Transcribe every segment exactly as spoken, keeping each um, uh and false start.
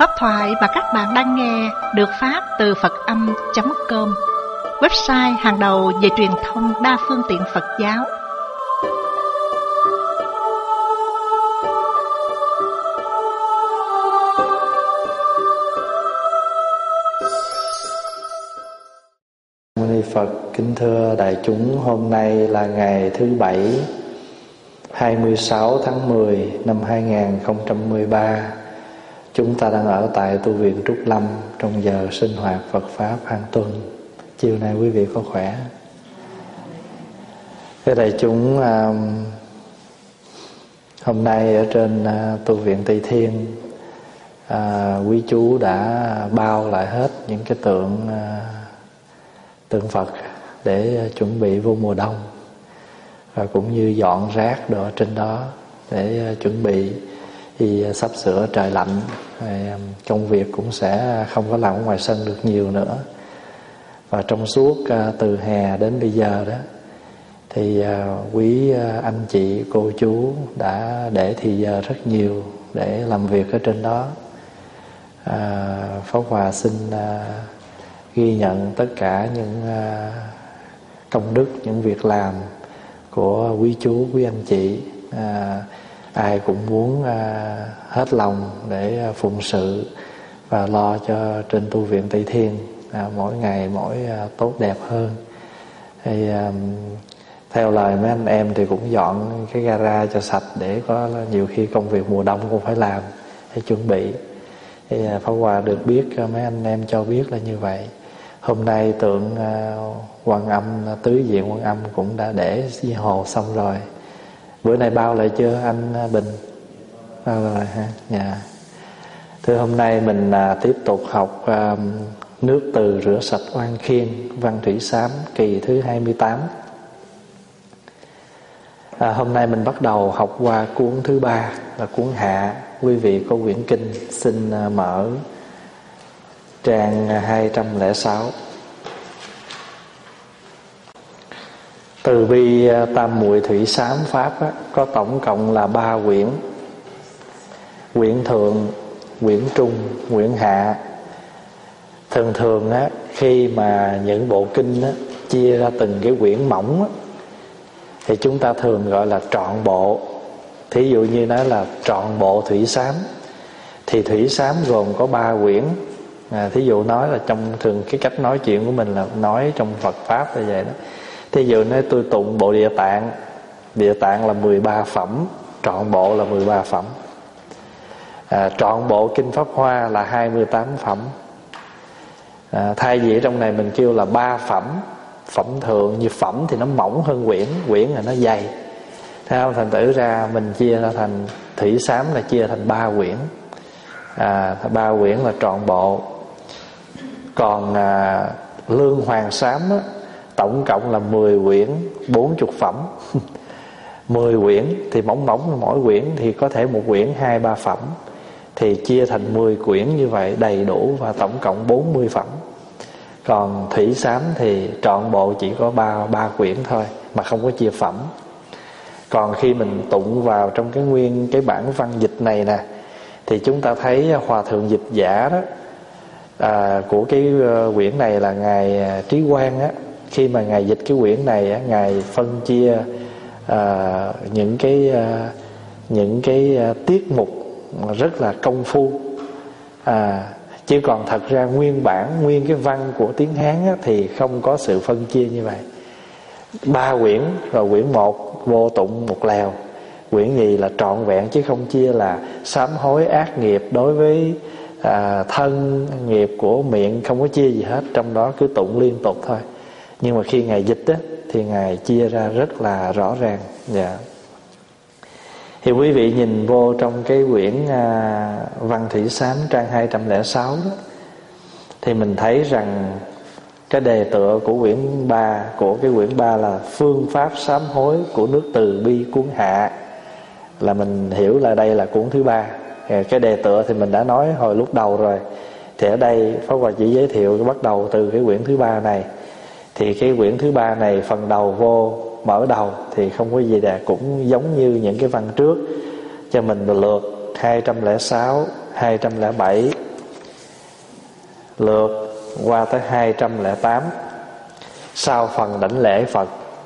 Pháp thoại mà các bạn đang nghe được phát từ Phật Âm chấm com, website hàng đầu về truyền thông đa phương tiện Phật giáo. Mani Phật. Kính thưa đại chúng, hôm nay là ngày thứ Bảy, hai mươi sáu tháng mười năm hai nghìn không trăm mười ba. Chúng ta đang ở tại tu viện Trúc Lâm trong giờ sinh hoạt Phật Pháp hàng tuần. Chiều nay quý vị có khỏe? Thưa đại chúng, hôm nay ở trên tu viện Tây Thiên, quý chú đã bao lại hết những cái tượng tượng Phật để chuẩn bị vô mùa đông, và cũng như dọn rác đồ trên đó để chuẩn bị thì sắp sửa trời lạnh, công việc cũng sẽ không có làm ở ngoài sân được nhiều nữa. Và trong suốt từ hè đến bây giờ đó thì quý anh chị cô chú đã để thì giờ rất nhiều để làm việc ở trên đó. à, Pháp Hòa xin ghi nhận tất cả những công đức, những việc làm của quý chú, quý anh chị. à, Ai cũng muốn hết lòng để phụng sự và lo cho trên tu viện Tây Thiên à, mỗi ngày mỗi tốt đẹp hơn. Thì theo lời mấy anh em thì cũng dọn cái gara cho sạch, để có nhiều khi công việc mùa đông cũng phải làm để chuẩn bị. Thì Pháp Hòa được biết, mấy anh em cho biết là như vậy. Hôm nay tượng Quan Âm, tứ diện Quan Âm cũng đã để dưới hồ xong rồi. Bữa nay bao lại chưa anh Bình? Bao rồi ha. Dạ. Thưa, hôm nay mình à, tiếp tục học à, nước từ rửa sạch oan khiên, văn thủy sám, kỳ thứ hai mươi tám. à, Hôm nay mình bắt đầu học qua cuốn thứ ba là cuốn Hạ. Quý vị có quyển kinh xin à, mở trang hai trăm lẻ sáu. Từ bi tam muội thủy sám pháp á, có tổng cộng là ba quyển: quyển thượng, quyển trung, quyển hạ. Thường thường á, khi mà những bộ kinh á, chia ra từng cái quyển mỏng á, thì chúng ta thường gọi là trọn bộ. Thí dụ như nói là trọn bộ thủy sám, thì thủy sám gồm có ba quyển. à, Thí dụ nói là trong thường cái cách nói chuyện của mình là nói trong Phật Pháp là vậy đó. Thí dụ nói tôi tụng bộ Địa Tạng, Địa Tạng là mười ba phẩm, trọn bộ là mười ba phẩm. à, Trọn bộ Kinh Pháp Hoa là hai mươi tám phẩm. à, Thay vì trong này mình kêu là ba phẩm, phẩm thượng, như phẩm thì nó mỏng hơn quyển, quyển là nó dày. Thấy không? Thành thử ra mình chia ra thành thủy sám là chia thành ba quyển. à, Ba quyển là trọn bộ. Còn à, lương hoàng sám á, tổng cộng là mười quyển, bốn mươi phẩm. mười quyển thì mỏng mỏng, mỗi quyển thì có thể một quyển hai ba phẩm, thì chia thành mười quyển như vậy đầy đủ, và tổng cộng bốn mươi phẩm. Còn thủy sám thì trọn bộ chỉ có ba ba quyển thôi, mà không có chia phẩm. Còn khi mình tụng vào trong cái nguyên cái bản văn dịch này nè, thì chúng ta thấy Hòa thượng dịch giả đó à, của cái quyển này là ngài Trí Quang á. Khi mà ngài dịch cái quyển này á, ngài phân chia à, những cái à, những cái à, tiết mục rất là công phu. à, Chứ còn thật ra nguyên bản, nguyên cái văn của tiếng Hán á, thì không có sự phân chia như vậy. Ba quyển, rồi quyển một vô tụng một lèo, quyển nhì là trọn vẹn, chứ không chia là sám hối ác nghiệp đối với à, thân nghiệp của miệng, không có chia gì hết. Trong đó cứ tụng liên tục thôi. Nhưng mà khi ngài dịch á, thì ngài chia ra rất là rõ ràng. Dạ. Thì quý vị nhìn vô trong cái quyển à, văn thủy sám trang hai trăm lẻ sáu đó, thì mình thấy rằng cái đề tựa của quyển ba, của cái quyển ba là phương pháp sám hối của nước từ bi cuốn Hạ, là mình hiểu là đây là cuốn thứ ba. Cái đề tựa thì mình đã nói hồi lúc đầu rồi. Thì ở đây Pháp Hòa chỉ giới thiệu bắt đầu từ cái quyển thứ ba này. Thì cái quyển thứ ba này phần đầu vô mở đầu thì không có gì đẹp, cũng giống như những cái văn trước, cho mình lượt hai trăm lẻ sáu, hai trăm lẻ bảy, lượt qua tới hai trăm lẻ tám. Sau phần đảnh lễ Phật,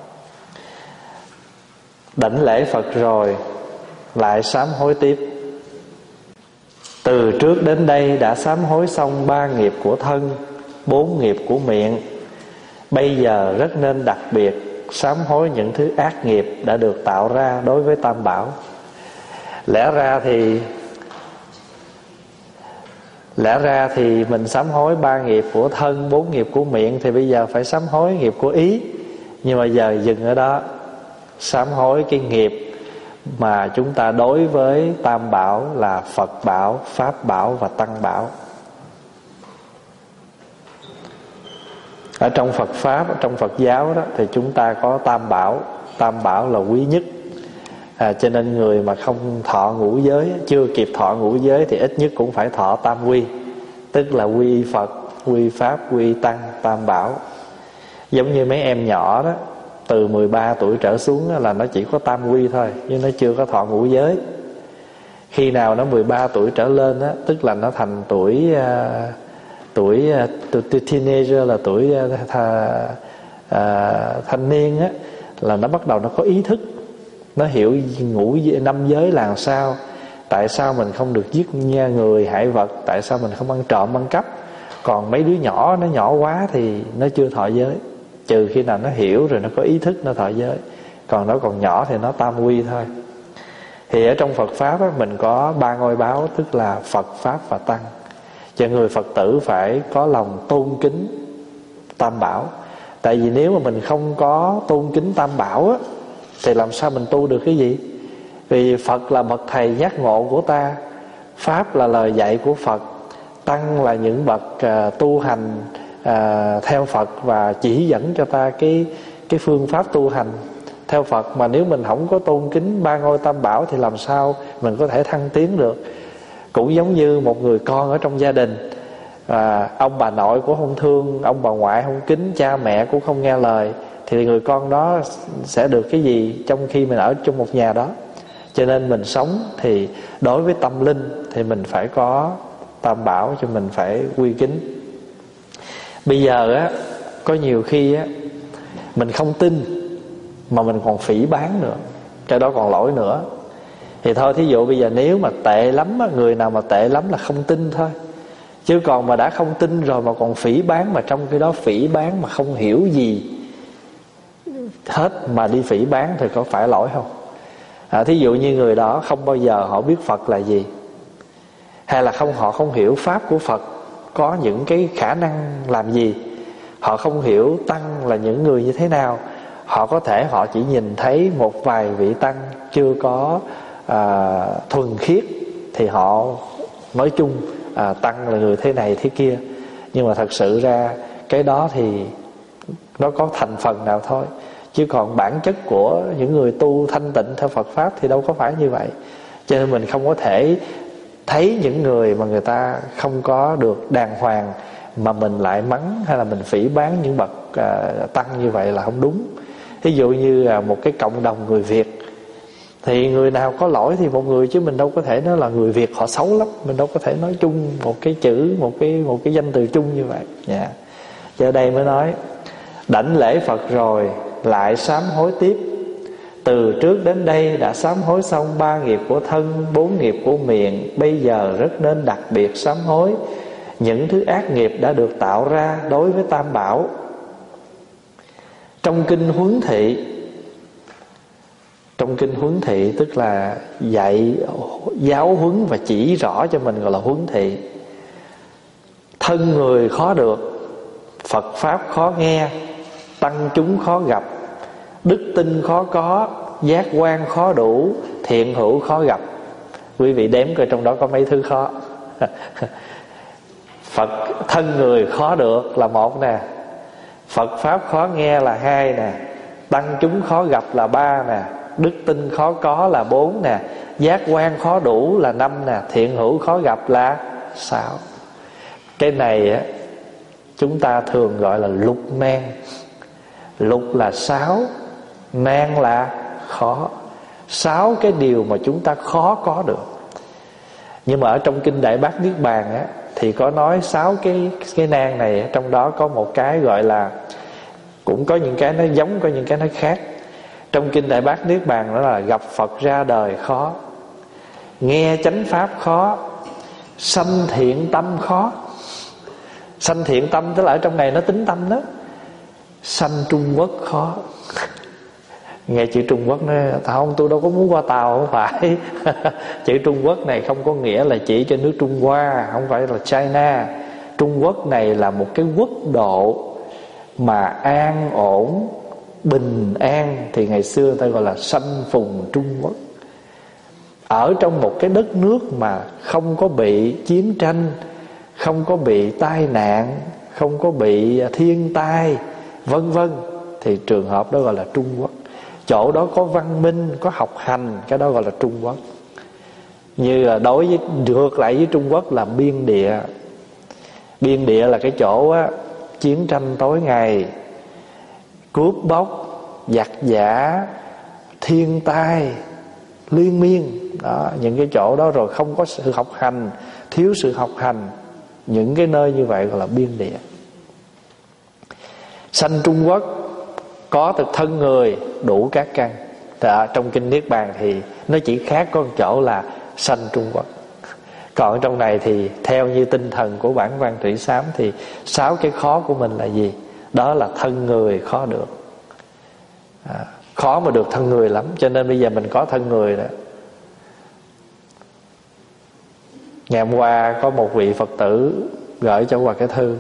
đảnh lễ Phật rồi lại sám hối tiếp. Từ trước đến đây đã sám hối xong ba nghiệp của thân, bốn nghiệp của miệng. Bây giờ rất nên đặc biệt sám hối những thứ ác nghiệp đã được tạo ra đối với Tam Bảo. Lẽ ra thì Lẽ ra thì mình sám hối ba nghiệp của thân, bốn nghiệp của miệng, thì bây giờ phải sám hối nghiệp của ý. Nhưng mà giờ dừng ở đó, sám hối cái nghiệp mà chúng ta đối với Tam Bảo là Phật Bảo, Pháp Bảo và Tăng Bảo. Ở trong Phật Pháp, ở trong Phật giáo đó, thì chúng ta có Tam Bảo. Tam Bảo là quý nhất. à, Cho nên người mà không thọ ngũ giới, chưa kịp thọ ngũ giới, thì ít nhất cũng phải thọ Tam Quy. Tức là quy Phật, quy Pháp, quy Tăng, Tam Bảo. Giống như mấy em nhỏ đó, từ mười ba tuổi trở xuống là nó chỉ có Tam Quy thôi, nhưng nó chưa có thọ ngũ giới. Khi nào nó mười ba tuổi trở lên đó, tức là nó thành tuổi uh, tuổi, uh, tuổi teenager, là tuổi uh, tha, uh, thanh niên á, là nó bắt đầu nó có ý thức. Nó hiểu ngũ năm giới là sao, tại sao mình không được giết người hại vật, tại sao mình không ăn trộm ăn cắp. Còn mấy đứa nhỏ nó nhỏ quá thì nó chưa thọ giới, trừ khi nào nó hiểu rồi nó có ý thức nó thọ giới. Còn nó còn nhỏ thì nó Tam Quy thôi. Thì ở trong Phật Pháp á, mình có ba ngôi báo, tức là Phật, Pháp và Tăng. Cho người Phật tử phải có lòng tôn kính Tam Bảo. Tại vì nếu mà mình không có tôn kính Tam Bảo á, thì làm sao mình tu được cái gì? Vì Phật là bậc thầy giác ngộ của ta, Pháp là lời dạy của Phật, Tăng là những bậc uh, tu hành uh, theo Phật và chỉ dẫn cho ta cái, cái phương pháp tu hành theo Phật. Mà nếu mình không có tôn kính ba ngôi Tam Bảo thì làm sao mình có thể thăng tiến được? Cũng giống như một người con ở trong gia đình, à, ông bà nội cũng không thương, ông bà ngoại không kính, cha mẹ cũng không nghe lời, thì người con đó sẽ được cái gì trong khi mình ở trong một nhà đó? Cho nên mình sống thì đối với tâm linh thì mình phải có Tam Bảo, cho mình phải quy kính. Bây giờ á, có nhiều khi á, mình không tin mà mình còn phỉ báng nữa, cái đó còn lỗi nữa. Thì thôi, thí dụ bây giờ nếu mà tệ lắm á, người nào mà tệ lắm là không tin thôi. Chứ còn mà đã không tin rồi mà còn phỉ báng, mà trong khi đó phỉ báng mà không hiểu gì hết mà đi phỉ báng thì có phải lỗi không? À, thí dụ như người đó không bao giờ họ biết Phật là gì, hay là không họ không hiểu Pháp của Phật có những cái khả năng làm gì, họ không hiểu Tăng là những người như thế nào. Họ có thể họ chỉ nhìn thấy một vài vị Tăng chưa có à, thuần khiết, thì họ nói chung à, Tăng là người thế này thế kia. Nhưng mà thật sự ra cái đó thì nó có thành phần nào thôi, chứ còn bản chất của những người tu thanh tịnh theo Phật Pháp thì đâu có phải như vậy. Cho nên mình không có thể thấy những người mà người ta không có được đàng hoàng mà mình lại mắng hay là mình phỉ báng những bậc uh, Tăng như vậy là không đúng. Ví dụ như uh, một cái cộng đồng người Việt, thì người nào có lỗi thì một người, chứ mình đâu có thể nói là người Việt họ xấu lắm. Mình đâu có thể nói chung một cái chữ, một cái một cái danh từ chung như vậy. Yeah. Cho đây mới nói đảnh lễ Phật rồi lại sám hối tiếp. Từ trước đến đây đã sám hối xong ba nghiệp của thân, bốn nghiệp của miệng. Bây giờ rất nên đặc biệt sám hối những thứ ác nghiệp đã được tạo ra đối với Tam Bảo. Trong kinh Huấn Thị, trong kinh Huấn Thị tức là dạy giáo huấn và chỉ rõ cho mình, gọi là Huấn Thị. Thân người khó được, Phật Pháp khó nghe, Tăng chúng khó gặp, đức tin khó có, giác quan khó đủ, thiện hữu khó gặp. Quý vị đếm coi trong đó có mấy thứ khó. Phật thân người khó được là một nè, Phật Pháp khó nghe là hai nè, Tăng chúng khó gặp là ba nè, đức tin khó có là bốn nè, giác quan khó đủ là năm nè, thiện hữu khó gặp là sáu. Cái này á, chúng ta thường gọi là lục nan. Lục là sáu, nan là khó. Sáu cái điều mà chúng ta khó có được. Nhưng mà ở trong kinh Đại Bát Niết Bàn á, thì có nói sáu cái cái nang này, trong đó có một cái gọi là, cũng có những cái nó giống, có những cái nó khác. Trong kinh Đại Bát Niết Bàn đó là gặp Phật ra đời khó, nghe chánh pháp khó, sanh thiện tâm khó. Sanh thiện tâm tức là ở trong này nó tính tâm đó. Sanh Trung Quốc khó. Nghe chữ Trung Quốc nói không, tôi đâu có muốn qua Tàu, không phải. Chữ Trung Quốc này không có nghĩa là chỉ cho nước Trung Hoa, không phải là China. Trung Quốc này là một cái quốc độ mà an ổn, bình an, thì ngày xưa người ta gọi là sanh phùng Trung Quốc. Ở trong một cái đất nước mà không có bị chiến tranh, không có bị tai nạn, không có bị thiên tai, vân vân, thì trường hợp đó gọi là Trung Quốc. Chỗ đó có văn minh, có học hành, cái đó gọi là Trung Quốc. Như là đối với ngược lại với Trung Quốc là biên địa. Biên địa là cái chỗ á, chiến tranh tối ngày, cướp bóc, giặc giả, thiên tai liên miên đó. Những cái chỗ đó rồi không có sự học hành, thiếu sự học hành, những cái nơi như vậy gọi là biên địa. Sanh Trung Quốc có từ thân người đủ các căn. Ở trong kinh Niết Bàn thì nó chỉ khác có một chỗ là sanh Trung Quốc. Còn trong này thì theo như tinh thần của bản văn Thủy Sám thì sáu cái khó của mình là gì? Đó là thân người khó được. à, Khó mà được thân người lắm. Cho nên bây giờ mình có thân người đó. Ngày hôm qua có một vị Phật tử gửi cho Hòa cái thư.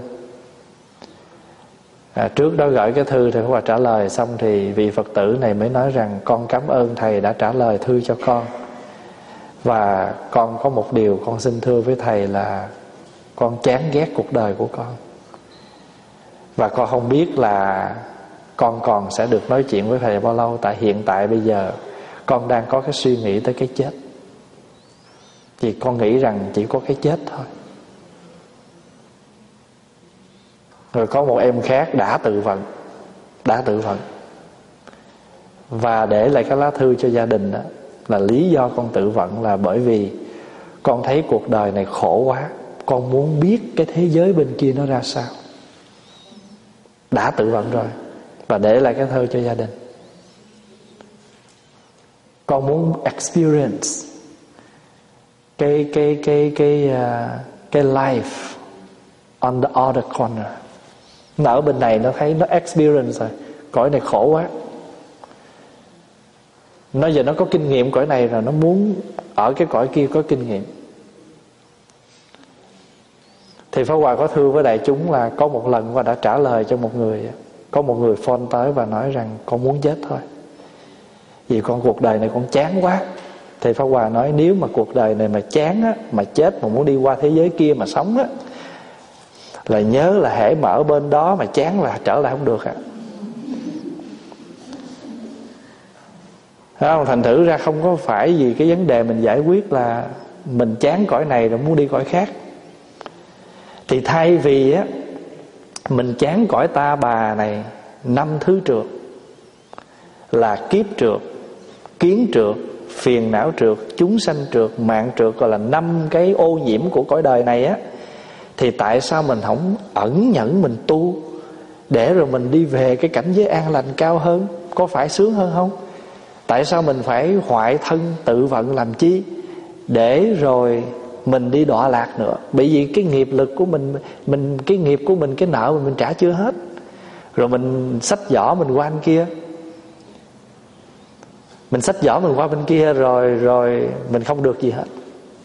à, Trước đó gửi cái thư thì Hòa trả lời xong, thì vị Phật tử này mới nói rằng con cảm ơn thầy đã trả lời thư cho con, và con có một điều con xin thưa với thầy là con chán ghét cuộc đời của con, và con không biết là con còn sẽ được nói chuyện với thầy bao lâu. Tại hiện tại bây giờ con đang có cái suy nghĩ tới cái chết. Thì con nghĩ rằng chỉ có cái chết thôi. Rồi có một em khác đã tự vận, Đã tự vận và để lại cái lá thư cho gia đình đó, là lý do con tự vận là bởi vì con thấy cuộc đời này khổ quá, con muốn biết cái thế giới bên kia nó ra sao. Đã tự vận rồi và để lại cái thư cho gia đình. Con muốn experience cái cái cái cái uh, cái life on the other corner. Nó ở bên này nó thấy nó experience rồi, cõi này khổ quá. Nó giờ nó có kinh nghiệm cõi này rồi, nó muốn ở cái cõi kia có kinh nghiệm. Thì Pháp Hòa có thưa với đại chúng là có một lần Hòa đã trả lời cho một người. Có một người phone tới và nói rằng con muốn chết thôi, vì con cuộc đời này con chán quá. Thì Pháp Hòa nói nếu mà cuộc đời này mà chán á, mà chết mà muốn đi qua thế giới kia mà sống á, là nhớ là hễ mà ở bên đó mà chán là trở lại không được ạ. à. Thành thử ra không có phải vì cái vấn đề mình giải quyết là mình chán cõi này rồi muốn đi cõi khác. Thì thay vì á mình chán cõi ta bà này, năm thứ trượt là kiếp trượt, kiến trượt, phiền não trượt, chúng sanh trượt, mạng trượt, gọi là năm cái ô nhiễm của cõi đời này á, thì tại sao mình không ẩn nhẫn mình tu để rồi mình đi về cái cảnh giới an lành cao hơn? Có phải sướng hơn không? Tại sao mình phải hoại thân tự vận làm chi để rồi mình đi đọa lạc nữa? Bởi vì cái nghiệp lực của mình, mình cái nghiệp của mình, cái nợ mình, mình trả chưa hết. Rồi mình xách giỏ mình qua bên kia, mình xách giỏ mình qua bên kia rồi rồi mình không được gì hết.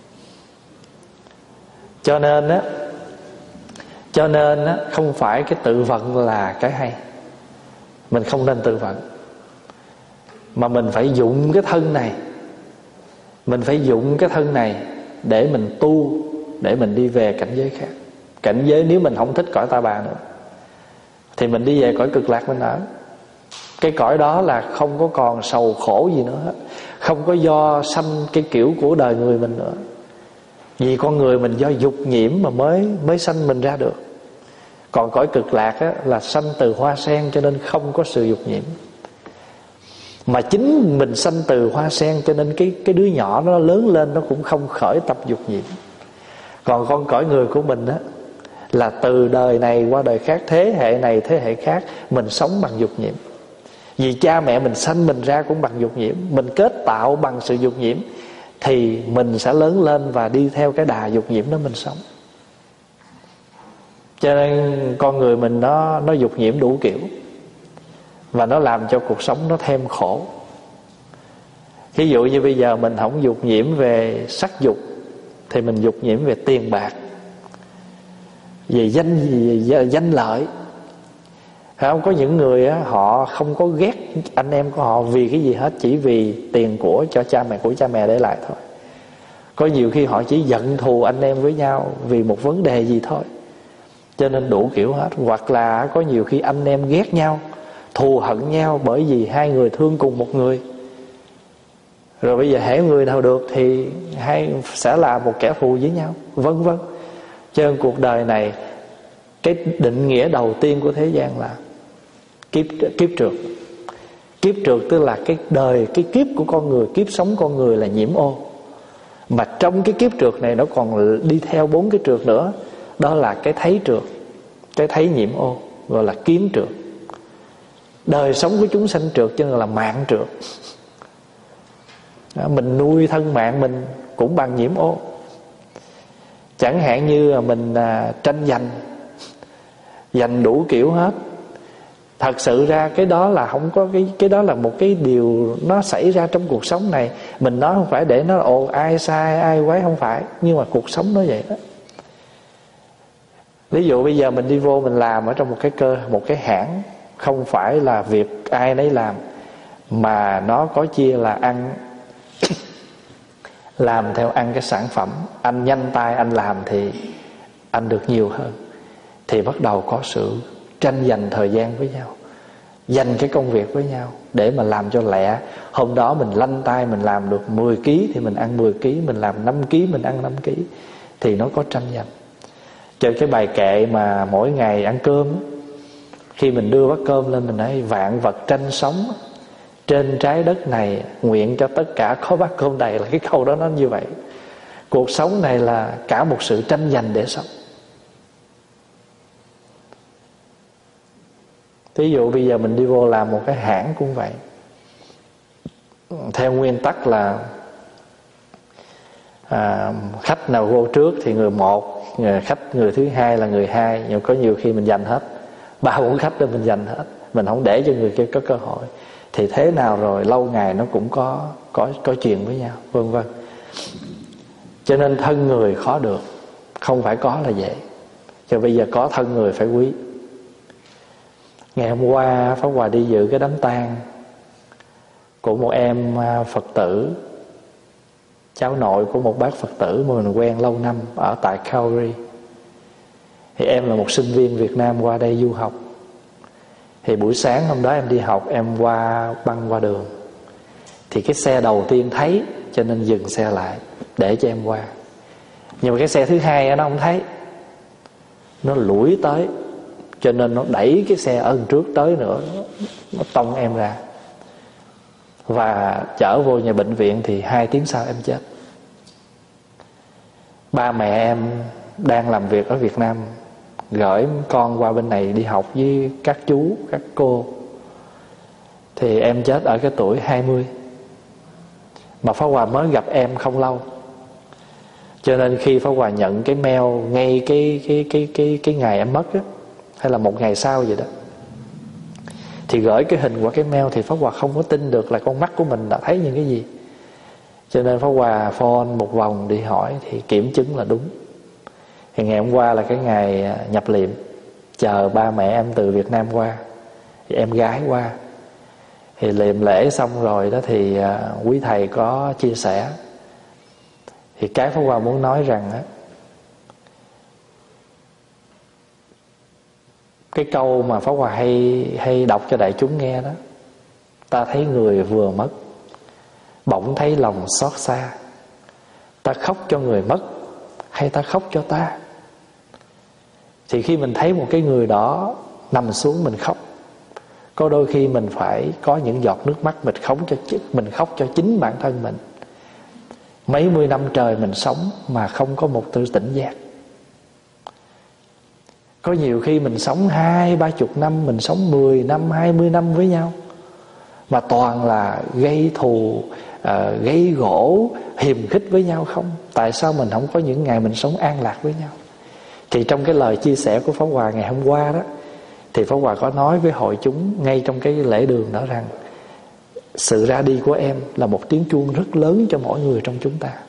Cho nên á, cho nên á, không phải cái tự vận là cái hay. Mình không nên tự vận, mà mình phải dụng cái thân này, mình phải dụng cái thân này để mình tu, để mình đi về cảnh giới khác. Cảnh giới nếu mình không thích cõi ta bà nữa thì mình đi về cõi cực lạc mình ở. Cái cõi đó là không có còn sầu khổ gì nữa hết, không có do sanh cái kiểu của đời người mình nữa. Vì con người mình do dục nhiễm mà mới mới sanh mình ra được. Còn cõi cực lạc á, là sanh từ hoa sen, cho nên không có sự dục nhiễm. Mà chính mình sanh từ hoa sen, cho nên cái, cái đứa nhỏ nó lớn lên nó cũng không khởi tập dục nhiễm. Còn con cõi người của mình á, là từ đời này qua đời khác, thế hệ này thế hệ khác, mình sống bằng dục nhiễm. Vì cha mẹ mình sanh mình ra cũng bằng dục nhiễm, mình kết tạo bằng sự dục nhiễm, thì mình sẽ lớn lên và đi theo cái đà dục nhiễm đó mình sống. Cho nên con người mình nó, nó dục nhiễm đủ kiểu, và nó làm cho cuộc sống nó thêm khổ. Ví dụ như bây giờ mình không dục nhiễm về sắc dục, thì mình dục nhiễm về tiền bạc, về danh, về danh lợi. Không có những người á, họ không có ghét anh em của họ vì cái gì hết, chỉ vì tiền của cho cha mẹ của cha mẹ để lại thôi. Có nhiều khi họ chỉ giận thù anh em với nhau vì một vấn đề gì thôi, cho nên đủ kiểu hết. Hoặc là có nhiều khi anh em ghét nhau, thù hận nhau bởi vì hai người thương cùng một người. Rồi bây giờ hễ người nào được thì hai sẽ là một kẻ thù với nhau, vân vân. Cho nên cuộc đời này, cái định nghĩa đầu tiên của thế gian là kiếp, kiếp trượt. Kiếp trượt tức là cái đời, cái kiếp của con người, kiếp sống con người là nhiễm ô. Mà trong cái kiếp trượt này nó còn đi theo bốn cái trượt nữa. Đó là cái thấy trượt, cái thấy nhiễm ô, gọi là kiến trượt. Đời sống của chúng sanh trượt, cho nên là mạng trượt. Đó, mình nuôi thân mạng mình cũng bằng nhiễm ô. Chẳng hạn như là mình à, tranh giành, giành đủ kiểu hết. Thật sự ra cái đó là không có cái cái đó là một cái điều nó xảy ra trong cuộc sống này. Mình nói không phải để nó ồ ai sai ai quấy, không phải, nhưng mà cuộc sống nó vậy đó. Ví dụ bây giờ mình đi vô mình làm ở trong một cái cơ, một cái hãng, không phải là việc ai nấy làm, mà nó có chia là ăn làm theo ăn cái sản phẩm. Anh nhanh tay anh làm thì anh được nhiều hơn. Thì bắt đầu có sự tranh giành thời gian với nhau, dành cái công việc với nhau để mà làm cho lẹ. Hôm đó mình lanh tay mình làm được mười ký thì mình ăn mười ký, mình làm năm ký mình ăn năm ký, thì nó có tranh giành. Trên cái bài kệ mà mỗi ngày ăn cơm, khi mình đưa bát cơm lên mình nói vạn vật tranh sống trên trái đất này, nguyện cho tất cả có bát cơm đầy, là cái câu đó nó như vậy. Cuộc sống này là cả một sự tranh giành để sống. Ví dụ bây giờ mình đi vô làm một cái hãng cũng vậy. Theo nguyên tắc là à, khách nào vô trước thì người một, người khách người thứ hai là người hai. Nhưng có nhiều khi mình giành hết ba bốn khách đó, mình giành hết, mình không để cho người kia có cơ hội. Thì thế nào rồi lâu ngày nó cũng có có có chuyện với nhau, vân vân. Cho nên thân người khó được, không phải có là dễ. Cho bây giờ có thân người phải quý. Ngày hôm qua Pháp Hòa đi dự cái đám tang của một em Phật tử, cháu nội của một bác Phật tử mà mình quen lâu năm ở tại Calgary. Thì em là một sinh viên Việt Nam qua đây du học. Thì buổi sáng hôm đó em đi học, em qua băng qua đường, thì cái xe đầu tiên thấy, cho nên dừng xe lại để cho em qua. Nhưng mà cái xe thứ hai nó không thấy, nó lủi tới, cho nên nó đẩy cái xe ở trước tới nữa, nó tông em ra. Và chở vô nhà bệnh viện thì hai tiếng sau em chết. Ba mẹ em đang làm việc ở Việt Nam, gửi con qua bên này đi học với các chú, các cô. Thì em chết ở cái tuổi hai mươi. Mà Pháp Hòa mới gặp em không lâu. Cho nên khi Pháp Hòa nhận cái mail ngay cái cái cái cái cái ngày em mất á, hay là một ngày sau vậy đó, thì gửi cái hình qua cái mail, thì Pháp Hòa không có tin được là con mắt của mình đã thấy những cái gì. Cho nên Pháp Hòa phone một vòng đi hỏi thì kiểm chứng là đúng. Thì ngày hôm qua là cái ngày nhập liệm, chờ ba mẹ em từ Việt Nam qua, thì em gái qua. Thì liệm lễ xong rồi đó thì quý thầy có chia sẻ. Thì cái Pháp Hòa muốn nói rằng á, cái câu mà Pháp Hòa hay hay đọc cho đại chúng nghe đó: ta thấy người vừa mất, bỗng thấy lòng xót xa. Ta khóc cho người mất, hay ta khóc cho ta? Thì khi mình thấy một cái người đó nằm xuống mình khóc, có đôi khi mình phải có những giọt nước mắt mình khóc cho mình khóc cho chính bản thân mình. Mấy mươi năm trời mình sống mà không có một tự tỉnh giác. Có nhiều khi mình sống hai ba chục năm, mình sống mười năm, hai mươi năm với nhau, mà toàn là gây thù, uh, gây gỗ, hiềm khích với nhau không. Tại sao mình không có những ngày mình sống an lạc với nhau? Thì trong cái lời chia sẻ của Pháp Hòa ngày hôm qua đó, thì Pháp Hòa có nói với hội chúng ngay trong cái lễ đường đó rằng sự ra đi của em là một tiếng chuông rất lớn cho mỗi người trong chúng ta.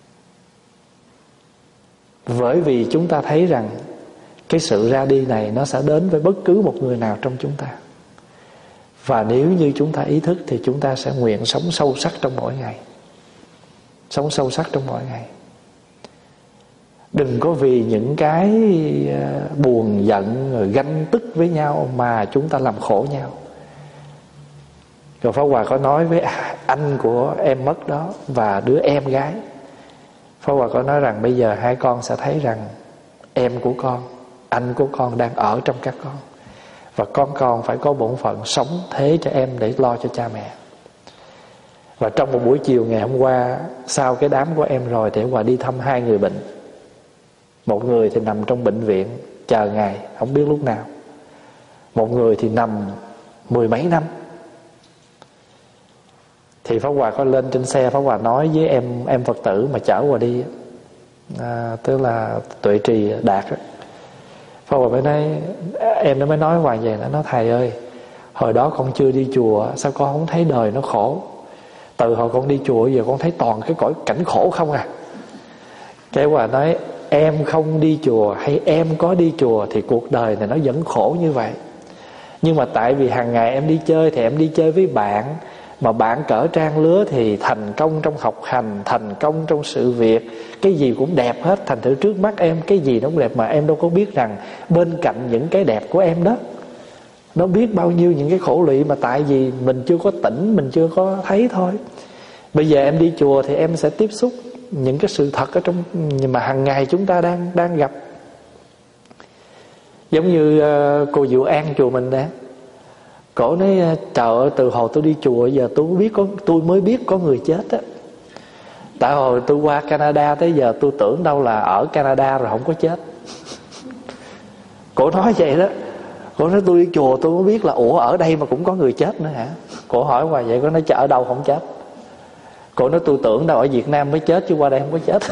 Bởi vì chúng ta thấy rằng cái sự ra đi này nó sẽ đến với bất cứ một người nào trong chúng ta. Và nếu như chúng ta ý thức thì chúng ta sẽ nguyện sống sâu sắc trong mỗi ngày. Sống sâu sắc trong mỗi ngày. Đừng có vì những cái buồn giận rồi ganh tức với nhau mà chúng ta làm khổ nhau. Rồi Pháp Hòa có nói với anh của em mất đó và đứa em gái, Pháp Hòa có nói rằng bây giờ hai con sẽ thấy rằng em của con, anh của con đang ở trong các con, và con còn phải có bổn phận sống thế cho em để lo cho cha mẹ. Và trong một buổi chiều ngày hôm qua, sau cái đám của em rồi, thì Hòa đi thăm hai người bệnh. Một người thì nằm trong bệnh viện chờ ngày không biết lúc nào, một người thì nằm mười mấy năm. Thì Pháp Hòa có lên trên xe, Pháp Hòa nói với em em Phật tử mà chở Hòa đi, à, tức là Tuệ Trì Đạt đó. Pháp Hòa mới nói, em nó mới nói Hòa vậy, nó nói thầy ơi, hồi đó con chưa đi chùa, sao con không thấy đời nó khổ? Từ hồi con đi chùa giờ con thấy toàn cái cõi cảnh khổ không à. Cái Hòa nói, em không đi chùa hay em có đi chùa thì cuộc đời này nó vẫn khổ như vậy. Nhưng mà tại vì hàng ngày em đi chơi thì em đi chơi với bạn, mà bạn cỡ trang lứa thì thành công trong học hành, thành công trong sự việc, cái gì cũng đẹp hết. Thành thử trước mắt em cái gì nó cũng đẹp, mà em đâu có biết rằng bên cạnh những cái đẹp của em đó, nó biết bao nhiêu những cái khổ lụy mà tại vì mình chưa có tỉnh, mình chưa có thấy thôi. Bây giờ em đi chùa thì em sẽ tiếp xúc những cái sự thật ở trong mà hàng ngày chúng ta đang đang gặp. Giống như uh, cô Diệu An chùa mình nè, cổ nói trời ơi, từ hồi tôi đi chùa giờ tôi mới biết có tôi mới biết có người chết á. Tại hồi tôi qua Canada tới giờ tôi tưởng đâu là ở Canada rồi không có chết. Cổ nói vậy đó. Cổ nói tôi đi chùa tôi mới biết là ủa ở đây mà cũng có người chết nữa hả? Cổ hỏi hoài vậy, cổ nói ở đâu không chết. Cổ nói tôi tưởng đâu ở Việt Nam mới chết chứ qua đây không có chết.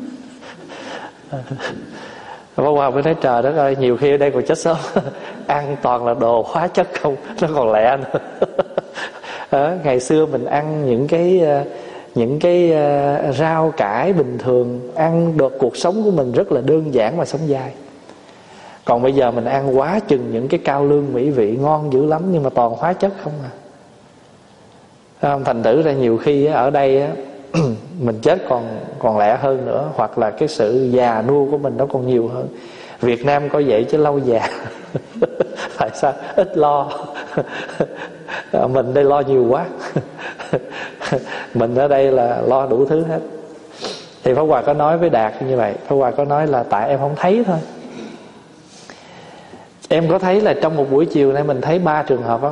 Bác Hòa mới nói trời đất ơi, nhiều khi ở đây còn chết sớm. Ăn toàn là đồ hóa chất không, nó còn lẹ nữa. À, ngày xưa mình ăn những cái những cái rau cải bình thường, ăn được cuộc sống của mình rất là đơn giản mà sống dài. Còn bây giờ mình ăn quá chừng những cái cao lương mỹ vị ngon dữ lắm, nhưng mà toàn hóa chất không à. Không, thành thử ra nhiều khi ở đây mình chết còn còn lẹ hơn nữa, hoặc là cái sự già nua của mình nó còn nhiều hơn. Việt Nam có vậy chứ lâu già. Tại sao ít lo? Mình đây lo nhiều quá. Mình ở đây là lo đủ thứ hết. Thì Pháp Hòa có nói với Đạt như vậy. Pháp Hòa có nói là tại em không thấy thôi. Em có thấy là trong một buổi chiều nay mình thấy ba trường hợp không?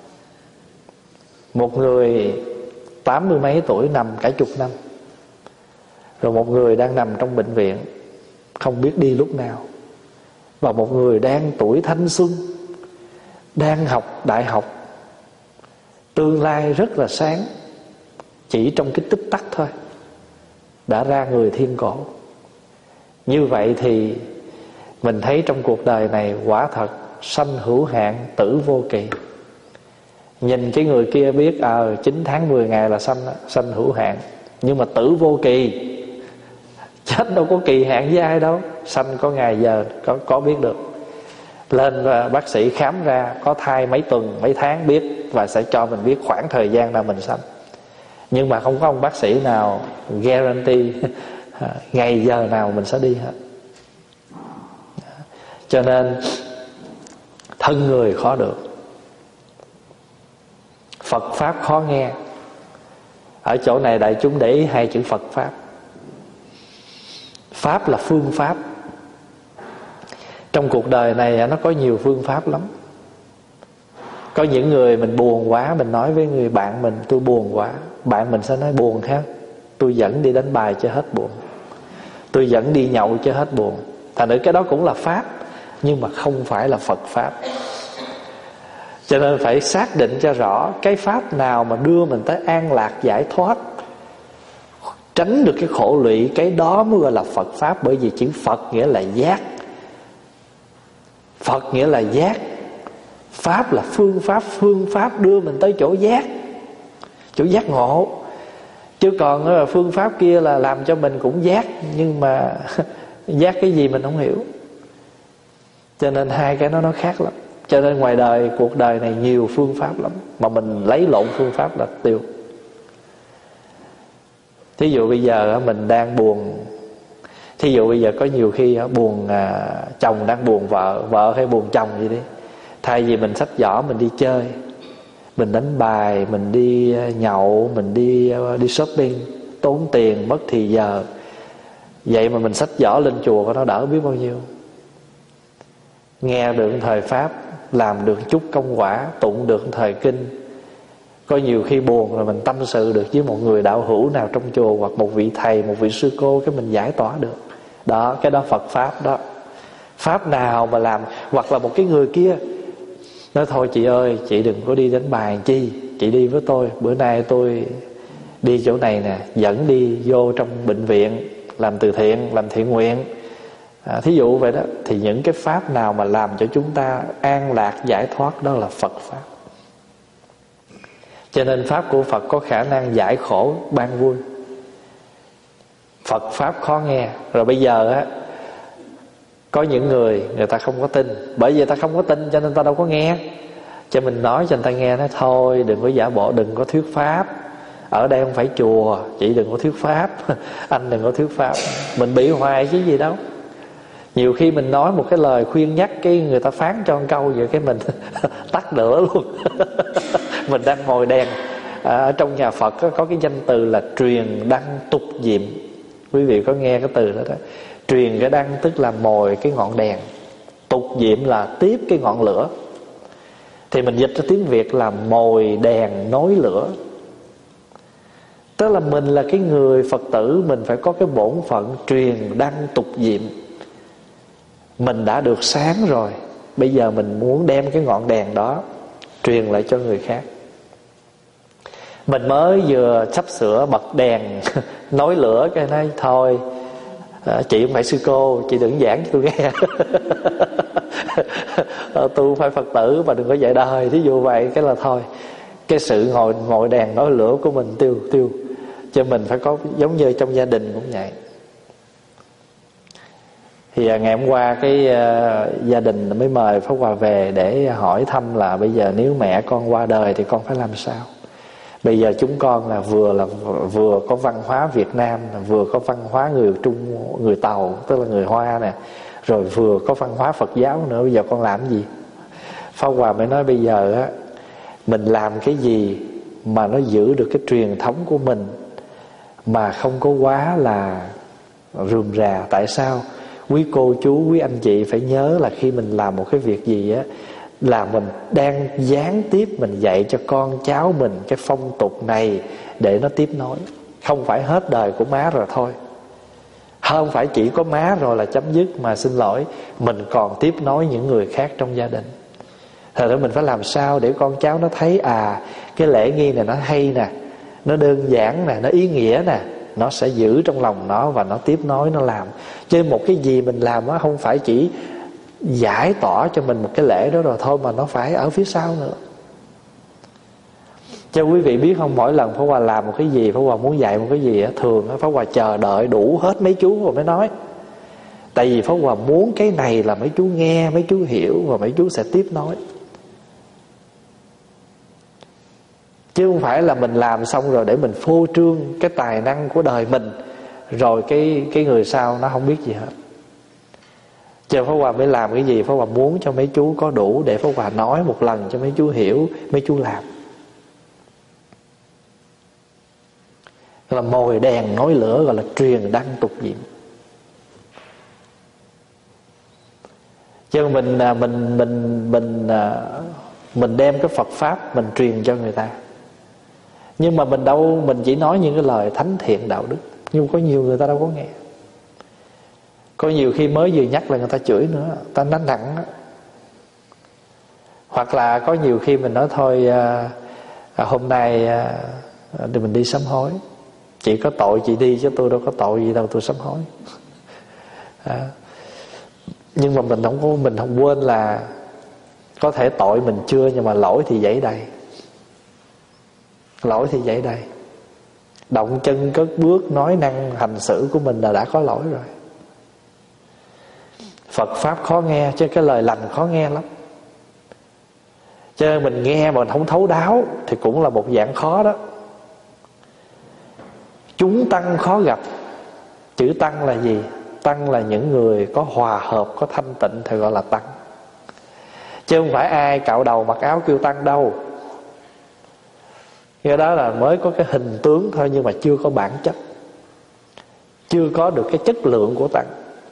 Một người tám mươi mấy tuổi nằm cả chục năm, rồi một người đang nằm trong bệnh viện không biết đi lúc nào, và một người đang tuổi thanh xuân, đang học đại học, tương lai rất là sáng, chỉ trong cái tích tắc thôi đã ra người thiên cổ. Như vậy thì mình thấy trong cuộc đời này quả thật sanh hữu hạn, tử vô kỳ. Nhìn cái người kia biết ờ à, chín tháng mười ngày là sanh sanh hữu hạn, nhưng mà tử vô kỳ. Chết đâu có kỳ hạn với ai đâu, sanh có ngày giờ có có biết được. Lên và bác sĩ khám ra có thai mấy tuần mấy tháng biết, và sẽ cho mình biết khoảng thời gian nào mình sanh. Nhưng mà không có ông bác sĩ nào guarantee ngày giờ nào mình sẽ đi hết. Cho nên thân người khó được, Phật Pháp khó nghe. Ở chỗ này đại chúng để ý hai chữ Phật Pháp. Pháp là phương pháp. Trong cuộc đời này nó có nhiều phương pháp lắm. Có những người mình buồn quá, mình nói với người bạn mình tôi buồn quá, bạn mình sẽ nói buồn ha, tôi dẫn đi đánh bài cho hết buồn, tôi dẫn đi nhậu cho hết buồn. Thành ra cái đó cũng là pháp, nhưng mà không phải là Phật pháp. Cho nên phải xác định cho rõ cái pháp nào mà đưa mình tới an lạc giải thoát, tránh được cái khổ lụy, cái đó mới gọi là Phật pháp. Bởi vì chữ Phật nghĩa là giác, Phật nghĩa là giác, pháp là phương pháp, phương pháp đưa mình tới chỗ giác, chỗ giác ngộ. Chứ còn phương pháp kia là làm cho mình cũng giác, nhưng mà giác cái gì mình không hiểu. Cho nên hai cái đó nó khác lắm. Cho nên ngoài đời, cuộc đời này nhiều phương pháp lắm, mà mình lấy lộn phương pháp là tiêu. Thí dụ bây giờ mình đang buồn, thí dụ bây giờ có nhiều khi buồn, chồng đang buồn vợ, vợ hay buồn chồng gì đi. Thay vì mình xách giỏ mình đi chơi, mình đánh bài, mình đi nhậu, mình đi đi shopping, tốn tiền, mất thì giờ, vậy mà mình xách giỏ lên chùa có nó đỡ biết bao nhiêu. Nghe được thời pháp, làm được chút công quả, tụng được thời kinh. Có nhiều khi buồn rồi mình tâm sự được với một người đạo hữu nào trong chùa, hoặc một vị thầy, một vị sư cô, cái mình giải tỏa được. Đó, cái đó Phật pháp đó. Pháp nào mà làm, hoặc là một cái người kia nói thôi chị ơi, chị đừng có đi đánh bài chi, chị đi với tôi, bữa nay tôi đi chỗ này nè, dẫn đi vô trong bệnh viện làm từ thiện, làm thiện nguyện. À, thí dụ vậy đó. Thì những cái pháp nào mà làm cho chúng ta an lạc giải thoát, đó là Phật pháp. Cho nên pháp của Phật có khả năng giải khổ ban vui. Phật pháp khó nghe. Rồi bây giờ á, có những người người ta không có tin, bởi vì ta không có tin cho nên ta đâu có nghe. Cho mình nói cho người ta nghe, nói thôi đừng có giả bộ, đừng có thuyết pháp, ở đây không phải chùa, chị đừng có thuyết pháp, anh đừng có thuyết pháp. Mình bị hoài chứ gì đâu. Nhiều khi mình nói một cái lời khuyên nhắc, cái người ta phán cho một câu vậy, cái mình tắt lửa luôn. Mình đang ngồi đèn. À, trong nhà Phật có, có cái danh từ là truyền đăng tục diệm. Quý vị có nghe cái từ đó đó. Truyền cái đăng tức là mồi cái ngọn đèn, tục diệm là tiếp cái ngọn lửa. Thì mình dịch ra tiếng Việt là mồi đèn nối lửa. Tức là mình là cái người Phật tử, mình phải có cái bổn phận truyền đăng tục diệm. Mình đã được sáng rồi, bây giờ mình muốn đem cái ngọn đèn đó truyền lại cho người khác. Mình mới vừa sắp sửa bật đèn nối lửa, cái nói thôi à, chị không phải sư cô, chị đừng giảng cho tôi nghe. Tôi phải Phật tử mà đừng có dạy đời. Thí dụ vậy, cái là thôi, cái sự ngồi ngồi đèn nối lửa của mình tiêu tiêu. Cho mình phải có, giống như trong gia đình cũng vậy. Thì à, ngày hôm qua cái uh, gia đình mới mời Pháp Hòa về để hỏi thăm là bây giờ nếu mẹ con qua đời thì con phải làm sao. Bây giờ chúng con là vừa là vừa có văn hóa Việt Nam, vừa có văn hóa người Trung, người Tàu, tức là người Hoa nè, rồi vừa có văn hóa Phật giáo nữa. Bây giờ con làm cái gì? Pháp Hòa mới nói bây giờ á, mình làm cái gì mà nó giữ được cái truyền thống của mình, mà không có quá là rườm rà. Tại sao? Quý cô chú, quý anh chị phải nhớ là khi mình làm một cái việc gì á, là mình đang gián tiếp mình dạy cho con cháu mình cái phong tục này để nó tiếp nối. Không phải hết đời của má rồi thôi, không phải chỉ có má rồi là chấm dứt, mà xin lỗi, mình còn tiếp nối những người khác trong gia đình. Thật ra mình phải làm sao để con cháu nó thấy à, cái lễ nghi này nó hay nè, nó đơn giản nè, nó ý nghĩa nè, nó sẽ giữ trong lòng nó và nó tiếp nối nó làm. Chứ một cái gì mình làm á, không phải chỉ giải tỏa cho mình một cái lễ đó rồi thôi, mà nó phải ở phía sau nữa. Cho quý vị biết không, mỗi lần Pháp Hòa làm một cái gì, Pháp Hòa muốn dạy một cái gì á, thường Pháp Hòa chờ đợi đủ hết mấy chú rồi mới nói. Tại vì Pháp Hòa muốn cái này là mấy chú nghe, mấy chú hiểu và mấy chú sẽ tiếp nối. Chứ không phải là mình làm xong rồi để mình phô trương cái tài năng của đời mình, rồi cái cái người sau nó không biết gì hết. Cho Pháp Hòa mới làm cái gì, Pháp Hòa muốn cho mấy chú có đủ để Pháp Hòa nói một lần cho mấy chú hiểu, mấy chú làm. Là mồi đèn nối lửa, gọi là truyền đăng tục diệm. Chứ mình mình mình mình mình đem cái Phật pháp mình truyền cho người ta. Nhưng mà mình đâu, mình chỉ nói những cái lời thánh thiện đạo đức, nhưng có nhiều người ta đâu có nghe. Có nhiều khi mới vừa nhắc là người ta chửi nữa, ta nói nặng đó. Hoặc là có nhiều khi mình nói thôi à, à, hôm nay à, thì mình đi sám hối. Chị có tội chị đi chứ tôi đâu có tội gì đâu tôi sám hối. À, nhưng mà mình không có, mình không quên là có thể tội mình chưa, nhưng mà lỗi thì dẫy đầy. Lỗi thì dẫy đầy. Động chân cất bước, nói năng hành xử của mình là đã có lỗi rồi. Phật Pháp khó nghe, chứ cái lời lành khó nghe lắm. Cho nên mình nghe mà mình không thấu đáo thì cũng là một dạng khó đó. Chúng tăng khó gặp. Chữ tăng là gì? Tăng là những người có hòa hợp, có thanh tịnh thì gọi là tăng. Chứ không phải ai cạo đầu mặc áo kêu tăng đâu. Cái đó là mới có cái hình tướng thôi, nhưng mà chưa có bản chất, chưa có được cái chất lượng của tăng.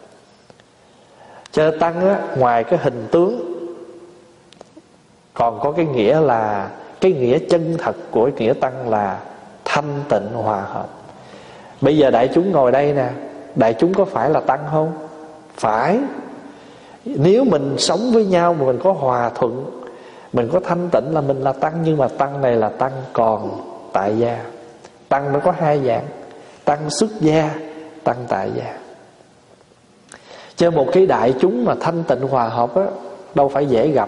Cho tăng á, ngoài cái hình tướng còn có cái nghĩa là, cái nghĩa chân thật của nghĩa tăng là thanh tịnh hòa hợp. Bây giờ đại chúng ngồi đây nè, đại chúng có phải là tăng không? Phải. Nếu mình sống với nhau mà mình có hòa thuận, mình có thanh tịnh là mình là tăng. Nhưng mà tăng này là tăng còn tại gia. Tăng nó có hai dạng: tăng xuất gia, tăng tại gia. Cho một cái đại chúng mà thanh tịnh hòa hợp á, đâu phải dễ gặp.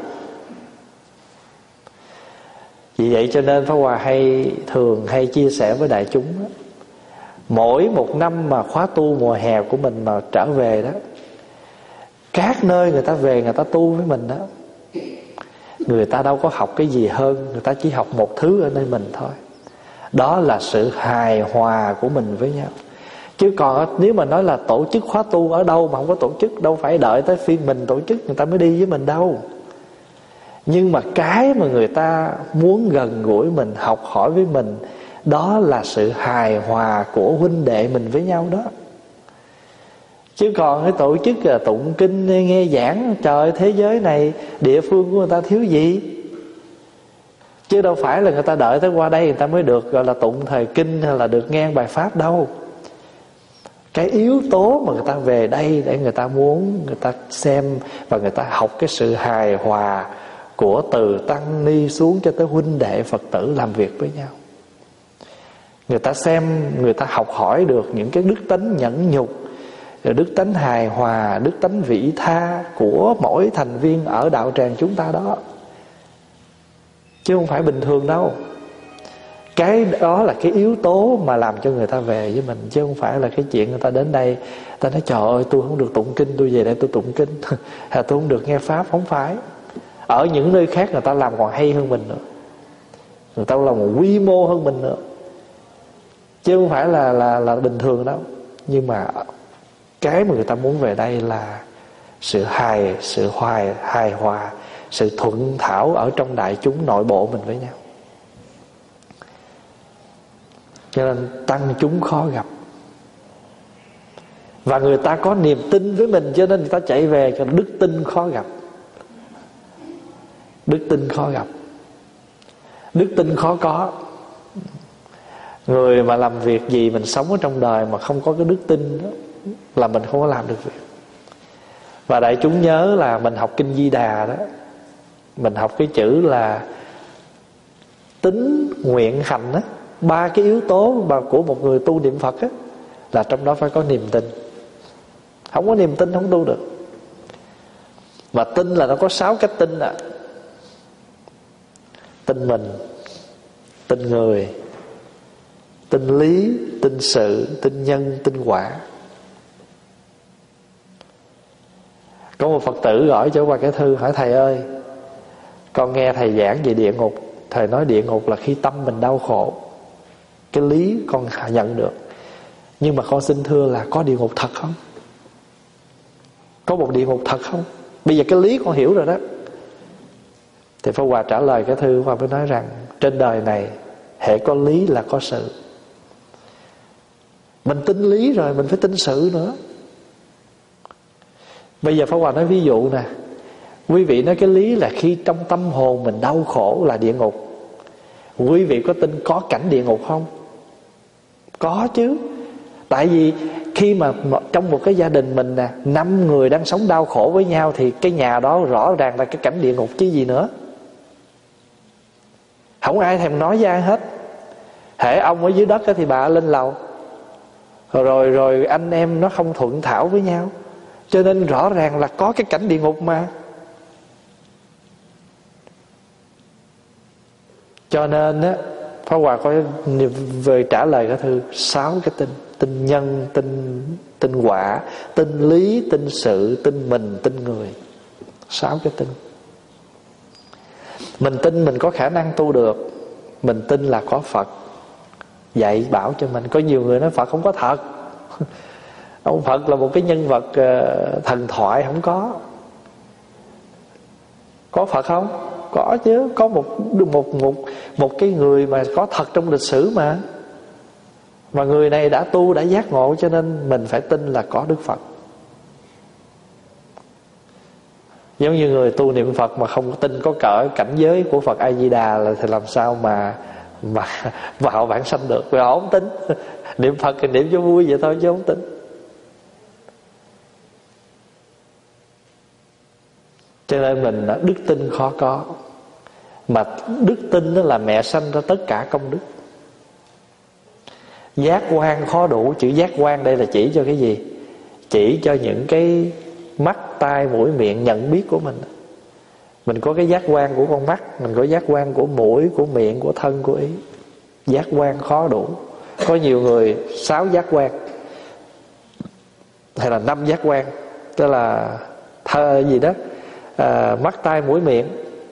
Vì vậy cho nên Pháp Hòa hay thường hay chia sẻ với đại chúng á, mỗi một năm mà khóa tu mùa hè của mình mà trở về đó, các nơi người ta về người ta tu với mình đó, người ta đâu có học cái gì hơn, người ta chỉ học một thứ ở nơi mình thôi. Đó là sự hài hòa của mình với nhau. Chứ còn nếu mà nói là tổ chức khóa tu ở đâu mà không có tổ chức, đâu phải đợi tới phiên mình tổ chức người ta mới đi với mình đâu. Nhưng mà cái mà người ta muốn gần gũi mình, học hỏi với mình, đó là sự hài hòa của huynh đệ mình với nhau đó. Chứ còn cái tổ chức là tụng kinh nghe giảng, trời, thế giới này địa phương của người ta thiếu gì. Chứ đâu phải là người ta đợi tới qua đây người ta mới được gọi là tụng thời kinh hay là được nghe bài pháp đâu. Cái yếu tố mà người ta về đây để người ta muốn, người ta xem và người ta học cái sự hài hòa của từ tăng ni xuống cho tới huynh đệ Phật tử làm việc với nhau. Người ta xem, người ta học hỏi được những cái đức tánh nhẫn nhục, đức tánh hài hòa, đức tánh vị tha của mỗi thành viên ở đạo tràng chúng ta đó. Chứ không phải bình thường đâu. Cái đó là cái yếu tố mà làm cho người ta về với mình. Chứ không phải là cái chuyện người ta đến đây, ta nói trời ơi tôi không được tụng kinh, tôi về đây tôi tụng kinh hay tôi không được nghe pháp. Không phải. Ở những nơi khác người ta làm còn hay hơn mình nữa, người ta làm một quy mô hơn mình nữa. Chứ không phải là, là, là bình thường đâu. Nhưng mà cái mà người ta muốn về đây là sự hài, sự hoài, hài hòa, sự thuận thảo ở trong đại chúng nội bộ mình với nhau. Cho nên tăng chúng khó gặp. Và người ta có niềm tin với mình, cho nên người ta chạy về. Cho đức tin khó gặp. Đức tin khó gặp. Đức tin khó có. Người mà làm việc gì mình sống ở trong đời mà không có cái đức tin đó, là mình không có làm được việc. Và đại chúng nhớ là mình học kinh Di Đà đó, mình học cái chữ là tín nguyện hành á, ba cái yếu tố mà của một người tu niệm Phật á, là trong đó phải có niềm tin. Không có niềm tin không tu được. Và tin là nó có sáu cách tin ạ. Tin mình, tin người, tin lý, tin sự, tin nhân, tin quả. Có một Phật tử gọi cho qua cái thư hỏi thầy ơi, con nghe thầy giảng về địa ngục, thầy nói địa ngục là khi tâm mình đau khổ. Cái lý con nhận được, nhưng mà con xin thưa là có địa ngục thật không? Có một địa ngục thật không? Bây giờ cái lý con hiểu rồi đó. Thì Pháp Hòa trả lời cái thư và mới nói rằng trên đời này hễ có lý là có sự. Mình tin lý rồi, mình phải tin sự nữa. Bây giờ Pháp Hòa nói ví dụ nè. Quý vị nói cái lý là khi trong tâm hồn mình đau khổ là địa ngục. Quý vị có tin có cảnh địa ngục không? Có chứ. Tại vì khi mà trong một cái gia đình mình nè, năm người đang sống đau khổ với nhau, thì cái nhà đó rõ ràng là cái cảnh địa ngục chứ gì nữa. Không ai thèm nói với ai hết. Hễ ông ở dưới đất thì bà lên lầu. Rồi rồi anh em nó không thuận thảo với nhau, cho nên rõ ràng là có cái cảnh địa ngục mà. Cho nên á, Pháp Hòa có về trả lời cái thư sáu cái tin: tin nhân, tin tin quả, tin lý, tin sự, tin mình, tin người. Sáu cái tin. Mình tin mình có khả năng tu được. Mình tin là có Phật dạy bảo cho mình. Có nhiều người nói Phật không có thật. Ông Phật là một cái nhân vật thần thoại. Không có. Có Phật không? Có chứ. Có một một một một cái người mà có thật trong lịch sử mà. Mà người này đã tu, đã giác ngộ, cho nên mình phải tin là có Đức Phật. Giống như người tu niệm Phật mà không có tin có cỡ cảnh giới của Phật A Di Đà là thì làm sao mà mà vào vãng sanh được? Vì họ không tin. Niệm Phật thì niệm cho vui vậy thôi chứ không tin. Cho nên mình đức tin khó có. Mà đức tin đó là mẹ sanh ra tất cả công đức. Giác quan khó đủ. Chữ giác quan đây là chỉ cho cái gì? Chỉ cho những cái mắt, tai, mũi, miệng nhận biết của mình. Mình có cái giác quan của con mắt, mình có giác quan của mũi, của miệng, của thân, của ý. Giác quan khó đủ. Có nhiều người sáu giác quan hay là năm giác quan, tức là thơ gì đó, à, mắt, tai, mũi, miệng.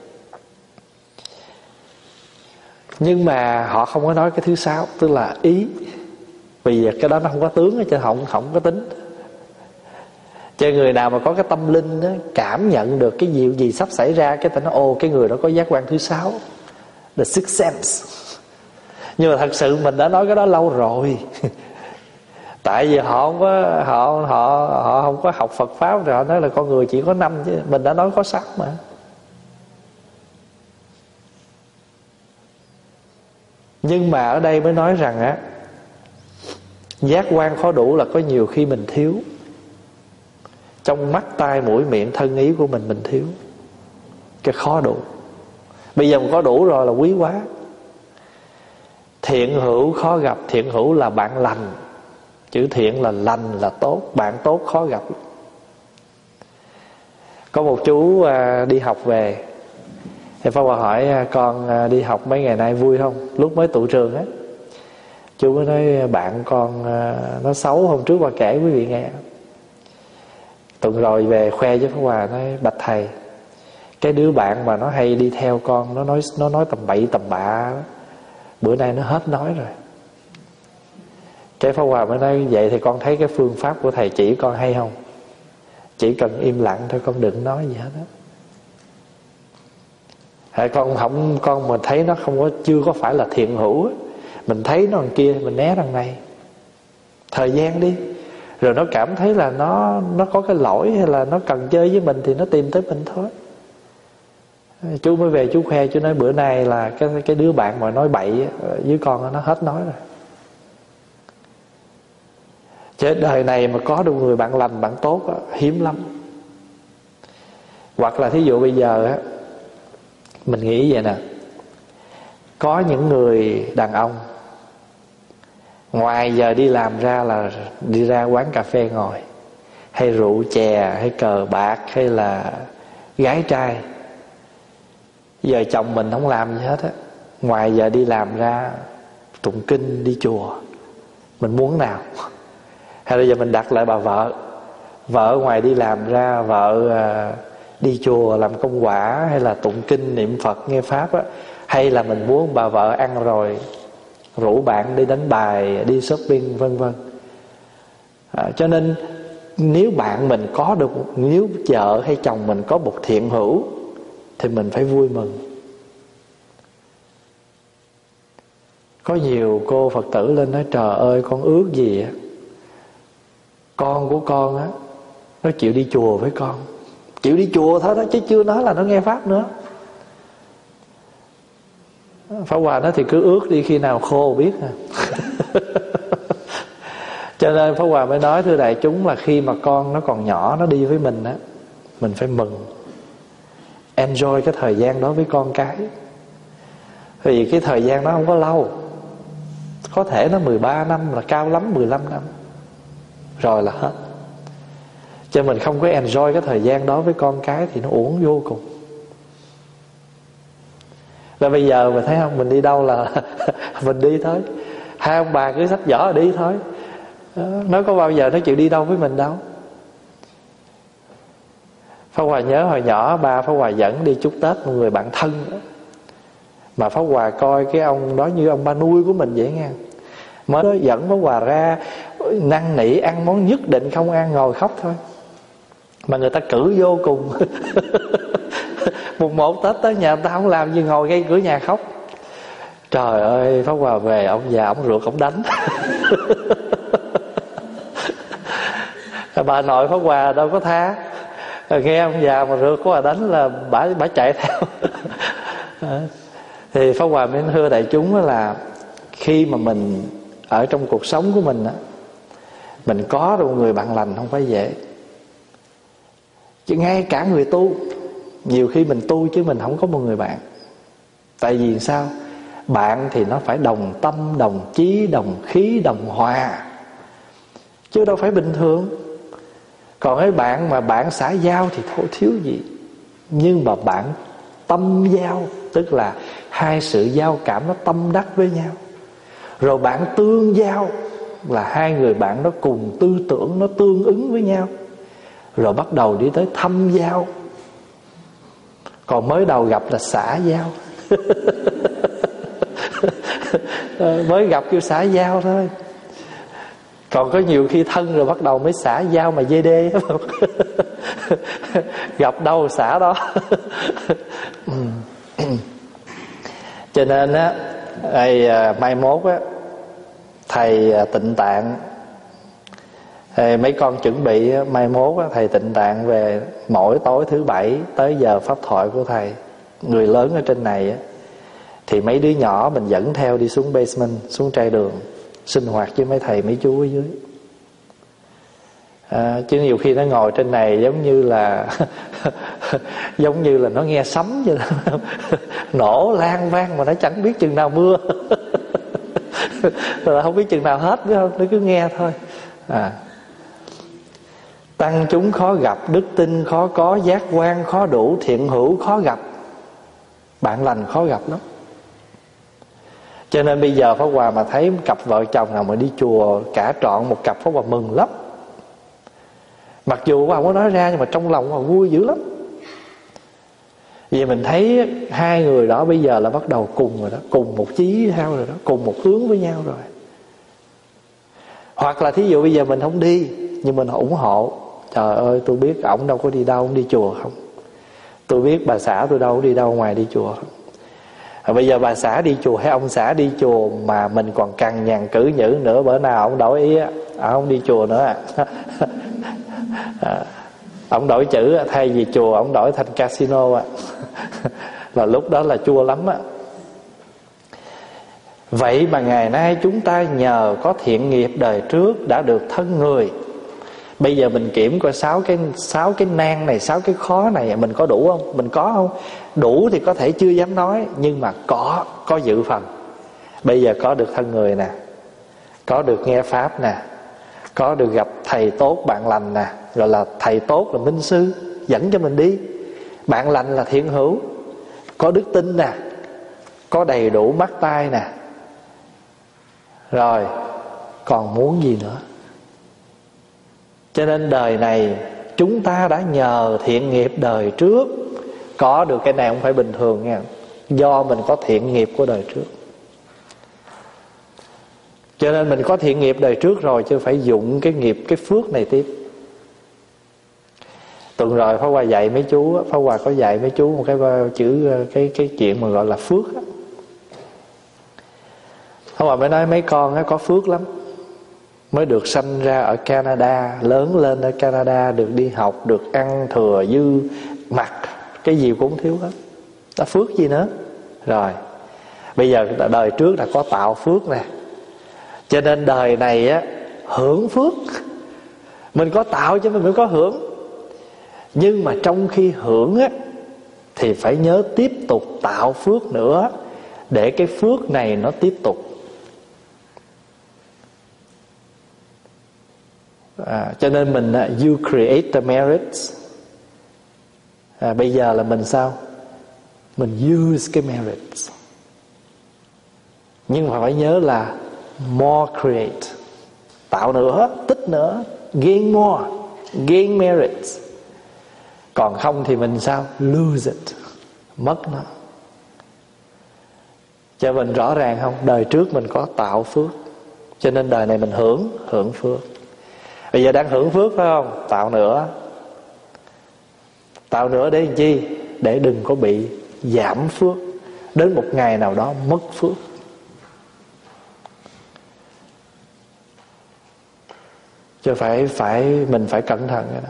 Nhưng mà họ không có nói cái thứ sáu, tức là ý. Vì cái đó nó không có tướng, chứ không, không có tính. Cho người nào mà có cái tâm linh đó, cảm nhận được cái gì gì sắp xảy ra, cái ta nói ồ, cái người đó có giác quan thứ sáu, the sixth sense. Nhưng mà thật sự mình đã nói cái đó lâu rồi. Tại vì họ không có họ họ họ không có học Phật pháp, rồi họ nói là con người chỉ có năm, chứ mình đã nói có sáu mà. Nhưng mà ở đây mới nói rằng á, giác quan khó đủ là có nhiều khi mình thiếu. Trong mắt, tai, mũi, miệng, thân, ý của mình mình thiếu. Cái khó đủ. Bây giờ mình có đủ rồi là quý quá. Thiện hữu khó gặp. Thiện hữu là bạn lành. Chữ thiện là lành, là tốt. Bạn tốt khó gặp. Có một chú đi học về, thì Pháp Hòa hỏi con đi học mấy ngày nay vui không? Lúc mới tụ trường á, chú mới nói bạn con nó xấu, hôm trước Hòa kể quý vị nghe. Tuần rồi về khoe với Pháp Hòa, nói bạch thầy, cái đứa bạn mà nó hay đi theo con, nó nói nó nói tầm bậy tầm bạ, bữa nay nó hết nói rồi. Cái Pháp Hòa mới nói vậy thì con thấy cái phương pháp của thầy chỉ con hay không? Chỉ cần im lặng thôi, con đừng nói gì hết á. Hãy con không, con mình thấy nó không có, chưa có phải là thiện hữu, mình thấy nó đằng kia mình né đằng này. Thời gian đi, rồi nó cảm thấy là nó nó có cái lỗi hay là nó cần chơi với mình thì nó tìm tới mình thôi. Chú mới về chú khoe, chú nói bữa nay là cái cái đứa bạn mà nói bậy với con nó hết nói rồi. Chứ đời này mà có được người bạn lành, bạn tốt đó, hiếm lắm. Hoặc là thí dụ bây giờ á, mình nghĩ vậy nè, có những người đàn ông ngoài giờ đi làm ra là đi ra quán cà phê ngồi, hay rượu chè, hay cờ bạc, hay là gái trai. Giờ chồng mình không làm gì hết á, ngoài giờ đi làm ra tụng kinh, đi chùa. Mình muốn nào? Hay là giờ mình đặt lại bà vợ, vợ ngoài đi làm ra, vợ à, đi chùa làm công quả, hay là tụng kinh niệm Phật nghe pháp á, hay là mình muốn bà vợ ăn rồi rủ bạn đi đánh bài, đi shopping vân vân. À, cho nên nếu bạn mình có được, nếu vợ hay chồng mình có một thiện hữu thì mình phải vui mừng. Có nhiều cô Phật tử lên nói trời ơi con ước gì á, con của con á nó chịu đi chùa với con. Chịu đi chùa thôi đó, chứ chưa nói là nó nghe pháp nữa. Pháp Hòa nói thì cứ ướt đi, khi nào khô biết à. Cho nên Pháp Hòa mới nói thưa đại chúng là khi mà con nó còn nhỏ, nó đi với mình á, mình phải mừng, enjoy cái thời gian đó với con cái. Vì cái thời gian đó không có lâu, có thể nó mười ba năm, là cao lắm mười lăm năm, rồi là hết. Cho mình không có enjoy cái thời gian đó với con cái thì nó uổng vô cùng. Rồi bây giờ mình thấy không, mình đi đâu là mình đi thôi. Hai ông bà cứ xách giỏ đi thôi. Nó có bao giờ nó chịu đi đâu với mình đâu. Pháp Hòa nhớ hồi nhỏ ba Pháp Hòa dẫn đi chúc Tết một người bạn thân đó. Mà Pháp Hòa coi cái ông đó như ông ba nuôi của mình vậy nghe. Mới dẫn Pháp Hòa ra năn nỉ ăn món nhất định không ăn, ngồi khóc thôi. Mà người ta cử vô cùng. Mùng một Tết tới nhà người ta không làm gì, ngồi ngay cửa nhà khóc. Trời ơi, Pháp Hòa về ông già ông ruột ông đánh. Bà nội Pháp Hòa đâu có tha. Nghe ông già mà rượt của bà đánh là bà, bà chạy theo. Thì Pháp Hòa mới thưa đại chúng là khi mà mình ở trong cuộc sống của mình, mình có được một người bạn lành không phải dễ. Chứ ngay cả người tu, nhiều khi mình tu chứ mình không có một người bạn. Tại vì sao? Bạn thì nó phải đồng tâm, đồng chí, đồng khí, đồng hòa, chứ đâu phải bình thường. Còn cái bạn mà bạn xã giao thì thôi thiếu gì. Nhưng mà bạn tâm giao, tức là hai sự giao cảm nó tâm đắc với nhau. Rồi bạn tương giao, là hai người bạn nó cùng tư tưởng, nó tương ứng với nhau. Rồi bắt đầu đi tới thâm giao. Còn mới đầu gặp là xã giao. Mới gặp kêu xã giao thôi. Còn có nhiều khi thân rồi bắt đầu mới xã giao mà dê đê. Gặp đâu xã đó. Cho nên á, đây, mai mốt á, thầy Tịnh Tạng, thầy, mấy con chuẩn bị mai mốt á, thầy Tịnh Tạng về mỗi tối thứ bảy tới giờ pháp thoại của thầy. Người lớn ở trên này á, thì mấy đứa nhỏ mình dẫn theo đi xuống basement, xuống trai đường, sinh hoạt với mấy thầy mấy chú ở dưới. À, chứ nhiều khi nó ngồi trên này giống như là giống như là nó nghe sấm vậy đó. Nổ lan vang mà nó chẳng biết chừng nào mưa. Rồi không biết chừng nào hết, biết không? Nó cứ nghe thôi. À, tăng chúng khó gặp, đức tin khó có, giác quan khó đủ, thiện hữu khó gặp, bạn lành khó gặp lắm. Cho nên bây giờ Pháp Hòa mà thấy cặp vợ chồng nào mà đi chùa cả trọn một cặp, Pháp Hòa mừng lắm. Mặc dù Pháp Hòa không có nói ra, nhưng mà trong lòng Pháp Hòa vui dữ lắm. Vì mình thấy hai người đó bây giờ là bắt đầu cùng rồi đó, cùng một chí theo rồi đó, cùng một hướng với nhau rồi. Hoặc là thí dụ bây giờ mình không đi, nhưng mình ủng hộ. Trời ơi, tôi biết ổng đâu có đi đâu, ổng đi chùa không. Tôi biết bà xã tôi đâu có đi đâu ngoài đi chùa không. À, bây giờ bà xã đi chùa hay ông xã đi chùa mà mình còn cằn nhằn cử nhữ nữa, bữa nào ông đổi ý á, à, ông đi chùa nữa à. À, ông đổi chữ, thay vì chùa ông đổi thành casino à. Là lúc đó là chua lắm á. Vậy mà ngày nay chúng ta nhờ có thiện nghiệp đời trước đã được thân người. Bây giờ mình kiểm coi sáu cái sáu cái nan này, sáu cái khó này mình có đủ không? Mình có không? Đủ thì có thể chưa dám nói, nhưng mà có có dự phần. Bây giờ có được thân người nè, có được nghe pháp nè, có được gặp thầy tốt bạn lành nè, gọi là thầy tốt là minh sư dẫn cho mình đi, bạn lành là thiện hữu, có đức tin nè, có đầy đủ mắt tai nè. Rồi còn muốn gì nữa? Cho nên đời này chúng ta đã nhờ thiện nghiệp đời trước. Có được cái này không phải bình thường nha, do mình có thiện nghiệp của đời trước. Cho nên mình có thiện nghiệp đời trước rồi, chứ phải dụng cái nghiệp, cái phước này tiếp. Tuần rồi Pháp Hòa dạy mấy chú, Pháp Hòa có dạy mấy chú một cái chữ, cái cái chuyện mà gọi là phước á. Pháp Hòa mới nói mấy con có phước lắm, mới được sanh ra ở Canada, lớn lên ở Canada, được đi học, được ăn thừa dư mặc, cái gì cũng thiếu hết. Đã phước gì nữa. Rồi Bây giờ đời trước đã có tạo phước nè, cho nên đời này á hưởng phước. Mình có tạo cho mình mới có hưởng. Nhưng mà trong khi hưởng á thì phải nhớ tiếp tục tạo phước nữa, để cái phước này nó tiếp tục. à, Cho nên mình you create the merits. à, Bây giờ là mình sao? Mình use cái merits. Nhưng mà phải nhớ là more create, tạo nữa, tích nữa, gain more, gain merits. Còn không thì mình sao? Lose it, mất nó. Cho mình rõ ràng không? Đời trước mình có tạo phước, cho nên đời này mình hưởng hưởng phước. Bây giờ đang hưởng phước phải không? Tạo nữa. Tạo nữa để làm chi? Để đừng có bị giảm phước, đến một ngày nào đó mất phước. Chứ phải phải mình phải cẩn thận cái đó.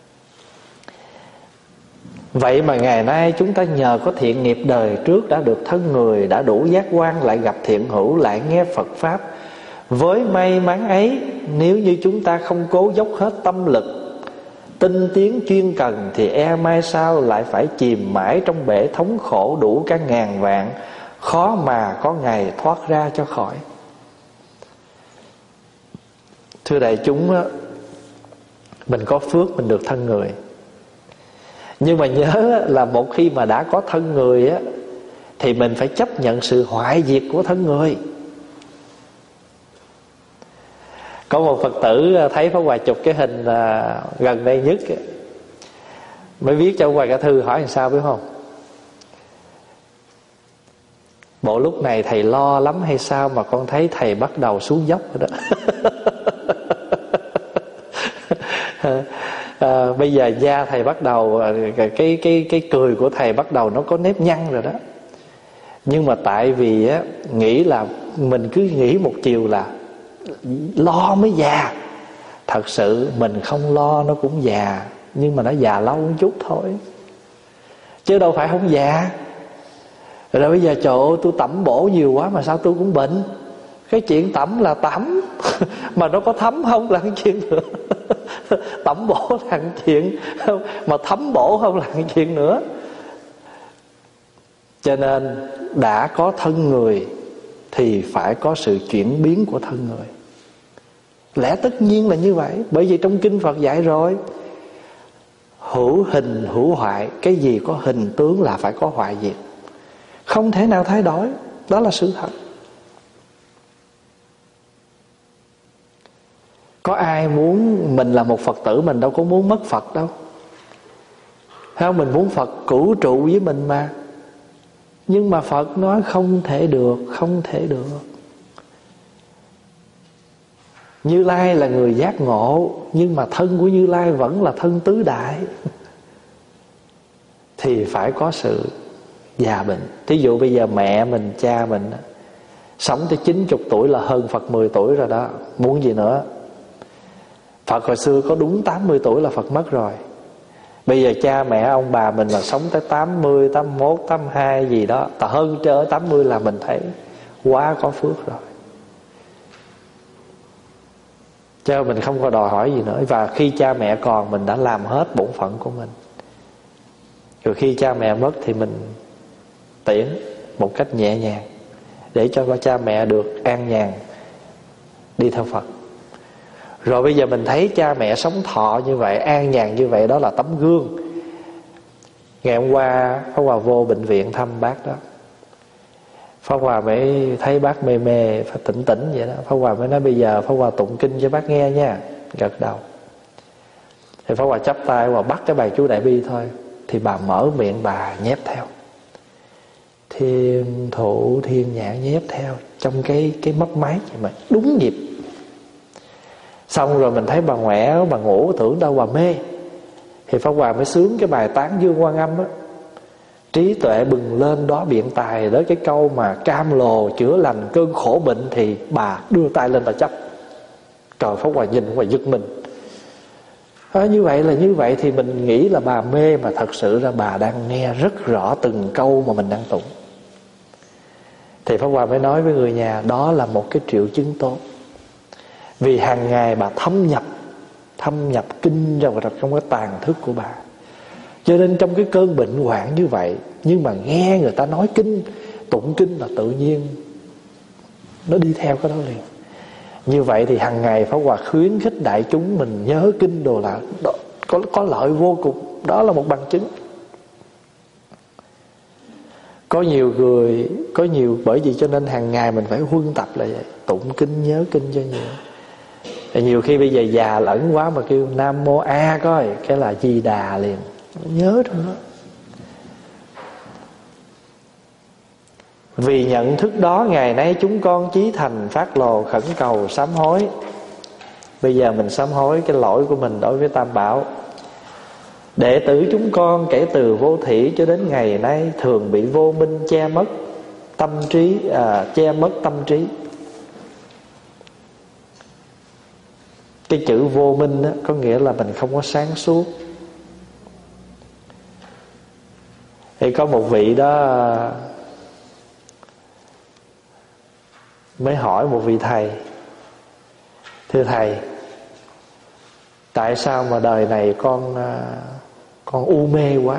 Vậy mà ngày nay chúng ta nhờ có thiện nghiệp đời trước đã được thân người, đã đủ giác quan, lại gặp thiện hữu, lại nghe Phật Pháp. Với may mắn ấy, nếu như chúng ta không cố dốc hết tâm lực, tinh tiến chuyên cần, thì e mai sau lại phải chìm mãi trong bể thống khổ đủ cả ngàn vạn, khó mà có ngày thoát ra cho khỏi. Thưa đại chúng, mình có phước mình được thân người. Nhưng mà nhớ là một khi mà đã có thân người á, thì mình phải chấp nhận sự hoại diệt của thân người. Có một Phật tử thấy Pháp Hòa chụp cái hình gần đây nhất, mới viết cho Hòa Cả Thư hỏi làm sao biết không? Bộ lúc này thầy lo lắm hay sao mà con thấy thầy bắt đầu xuống dốc rồi đó. À, bây giờ da thầy bắt đầu, cái cái cái cười của thầy bắt đầu nó có nếp nhăn rồi đó. Nhưng mà tại vì á, nghĩ là mình cứ nghĩ một chiều là lo mới già. Thật sự mình không lo nó cũng già, nhưng mà nó già lâu một chút thôi, chứ đâu phải không già. Rồi bây giờ trời ơi, tôi tẩm bổ nhiều quá mà sao tôi cũng bệnh. Cái chuyện tẩm là tẩm mà nó có thấm không là cái chuyện nữa. Tẩm bổ là cái chuyện, mà thấm bổ không là cái chuyện nữa. Cho nên đã có thân người thì phải có sự chuyển biến của thân người. Lẽ tất nhiên là như vậy. Bởi vì trong kinh Phật dạy rồi, hữu hình hữu hoại. Cái gì có hình tướng là phải có hoại diệt, không thể nào thay đổi. Đó là sự thật. Có ai muốn, mình là một Phật tử, mình đâu có muốn mất Phật đâu. Thấy không? Mình muốn Phật cửu trụ với mình mà. Nhưng mà Phật nói không thể được, không thể được. Như Lai là người giác ngộ, nhưng mà thân của Như Lai vẫn là thân tứ đại. Thì phải có sự già bệnh. Thí dụ bây giờ mẹ mình, cha mình sống tới chín mươi tuổi là hơn Phật mười tuổi rồi đó. Muốn gì nữa? Phật hồi xưa có đúng tám mươi tuổi là Phật mất rồi. Bây giờ cha mẹ ông bà mình là sống tới tám mươi, tám mươi mốt, tám mươi hai gì đó, ta hơn trở tám mươi là mình thấy quá có phước rồi. Cho mình không có đòi hỏi gì nữa. Và khi cha mẹ còn, mình đã làm hết bổn phận của mình. Rồi khi cha mẹ mất thì mình tiễn một cách nhẹ nhàng, để cho cha mẹ được an nhàn đi theo Phật. Rồi bây giờ mình thấy cha mẹ sống thọ như vậy, an nhàn như vậy, đó là tấm gương. Ngày hôm qua Pháp Hòa vô bệnh viện thăm bác đó, Pháp Hòa mới thấy bác mê mê, phải tỉnh tỉnh vậy đó. Pháp Hòa mới nói bây giờ Pháp Hòa tụng kinh cho bác nghe nha. Gật đầu. Thì Pháp Hòa chắp tay và bắt cái bài chú Đại Bi thôi. Thì bà mở miệng bà nhép theo. Thiên thủ thiên nhãn nhép theo trong cái cái mấp máy vậy mà đúng nhịp. Xong rồi mình thấy bà ngoẻ, bà ngủ, tưởng đâu bà mê. Thì Pháp Hòa mới sướng cái bài Tán Dương Quan Âm á. Trí tuệ bừng lên đó biện tài. Đó cái câu mà cam lồ chữa lành cơn khổ bệnh. Thì bà đưa tay lên bà chấp. Trời, Pháp Hòa nhìn Hòa giật mình. À, như vậy là như vậy thì mình nghĩ là bà mê, mà thật sự ra bà đang nghe rất rõ từng câu mà mình đang tụng. Thì Pháp Hòa mới nói với người nhà, đó là một cái triệu chứng tốt. Vì hàng ngày bà thâm nhập Thâm nhập kinh vào trong cái tàn thức của bà. Cho nên trong cái cơn bệnh hoạn như vậy, nhưng mà nghe người ta nói kinh, tụng kinh là tự nhiên nó đi theo cái đó liền. Như vậy thì hàng ngày Pháp Hòa khuyến khích đại chúng mình nhớ kinh đồ là đó, có, có lợi vô cùng. Đó là một bằng chứng. Có nhiều người, có nhiều, bởi vì cho nên hàng ngày mình phải huân tập là vậy, tụng kinh, nhớ kinh cho nhiều. Thì nhiều khi bây giờ già lẫn quá mà kêu Nam Mô A coi, cái là Di Đà liền, nhớ trong đó. Vì nhận thức đó, ngày nay chúng con chí thành phát lồ khẩn cầu sám hối. Bây giờ mình sám hối cái lỗi của mình đối với Tam Bảo. Đệ tử chúng con kể từ vô thủy cho đến ngày nay thường bị vô minh che mất tâm trí, à, che mất tâm trí. Cái chữ vô minh đó, có nghĩa là mình không có sáng suốt. Thì có một vị đó mới hỏi một vị thầy: thưa thầy, tại sao mà đời này con con u mê quá?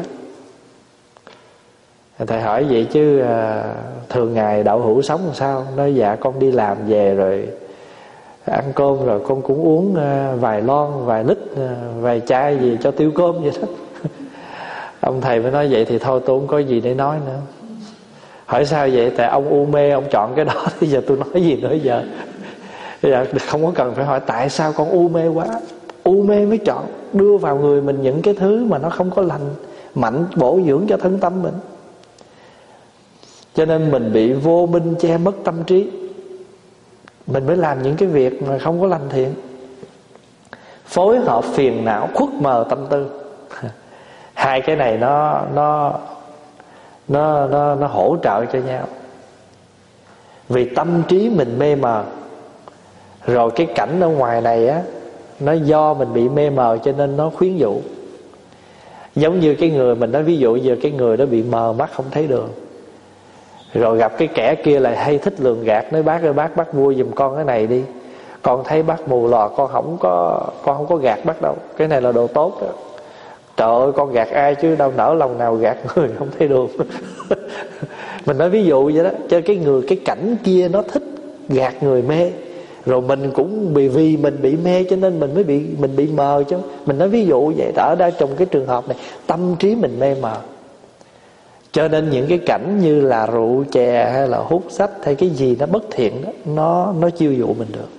Thầy hỏi vậy chứ thường ngày đạo hữu sống làm sao? Nói dạ con đi làm về rồi ăn cơm rồi con cũng uống vài lon, vài lít, vài chai gì cho tiêu cơm vậy đó. Ông thầy mới nói vậy thì thôi tôi không có gì để nói nữa. Hỏi sao vậy? Tại ông u mê ông chọn cái đó. Bây giờ tôi nói gì nữa giờ? Bây giờ không có cần phải hỏi tại sao con u mê quá. U mê mới chọn đưa vào người mình những cái thứ mà nó không có lành mạnh, bổ dưỡng cho thân tâm mình. Cho nên mình bị vô minh che mất tâm trí, mình mới làm những cái việc mà không có lành thiện, phối hợp phiền não khuất mờ tâm tư. Hai cái này nó nó nó nó nó hỗ trợ cho nhau. Vì tâm trí mình mê mờ, rồi cái cảnh ở ngoài này á, nó do mình bị mê mờ cho nên nó khuyến dụ. Giống như cái người mình nói, ví dụ giờ cái người đó bị mờ mắt không thấy đường, rồi gặp cái kẻ kia lại hay thích lường gạt, nói bác ơi bác bác mua giùm con cái này đi, con thấy bác mù lòa, con không có con không có gạt bác đâu, cái này là đồ tốt đó. Trời ơi con gạt ai chứ đâu nỡ lòng nào gạt người không thấy đường. Mình nói ví dụ vậy đó. Cho cái người, cái cảnh kia nó thích gạt người mê, rồi mình cũng bị, vì mình bị mê cho nên mình mới bị mình bị mờ chứ. Mình nói ví dụ vậy. Ở đây trong cái trường hợp này tâm trí mình mê mờ, cho nên những cái cảnh như là rượu chè hay là hút sách hay cái gì nó bất thiện đó, nó nó chiêu dụ mình được.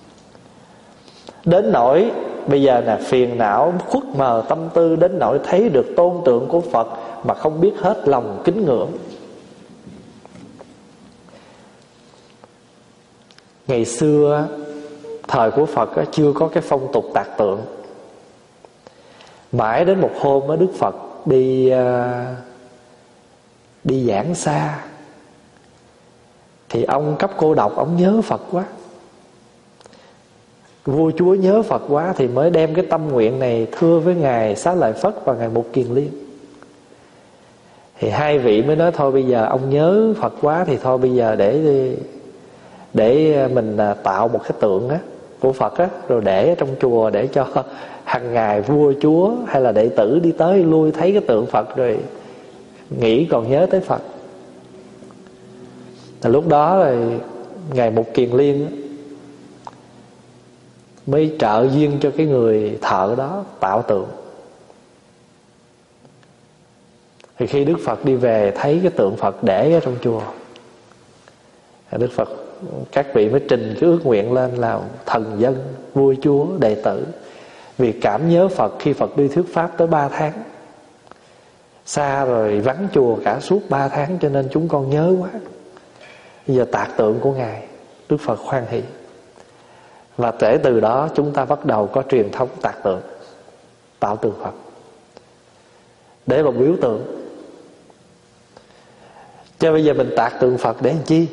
Đến nỗi bây giờ là phiền não khuất mờ tâm tư, đến nỗi thấy được tôn tượng của Phật mà không biết hết lòng kính ngưỡng. Ngày xưa thời của Phật chưa có cái phong tục tạc tượng. Mãi đến một hôm Đức Phật đi đi giảng xa, thì ông cấp cô độc, ông nhớ Phật quá, vua chúa nhớ Phật quá, thì mới đem cái tâm nguyện này thưa với ngài Xá Lợi Phất và ngài Mục Kiền Liên. Thì hai vị mới nói thôi bây giờ ông nhớ Phật quá thì thôi bây giờ để để mình tạo một cái tượng á của Phật á, rồi để trong chùa để cho hàng ngày vua chúa hay là đệ tử đi tới lui thấy cái tượng Phật rồi nghĩ còn nhớ tới Phật. Là lúc đó rồi ngài Mục Kiền Liên mới trợ duyên cho cái người thợ đó tạo tượng. Thì khi Đức Phật đi về thấy cái tượng Phật để ở trong chùa, Đức Phật, các vị mới trình cái ước nguyện lên là thần dân, vua chúa, đệ tử, vì cảm nhớ Phật khi Phật đi thuyết pháp tới ba tháng, xa rồi vắng chùa cả suốt ba tháng, cho nên chúng con nhớ quá, bây giờ tạc tượng của ngài. Đức Phật hoan hỷ. Và kể từ đó chúng ta bắt đầu có truyền thống tạc tượng, tạo tượng Phật để mà biểu tượng. Cho bây giờ mình tạc tượng Phật để làm chi?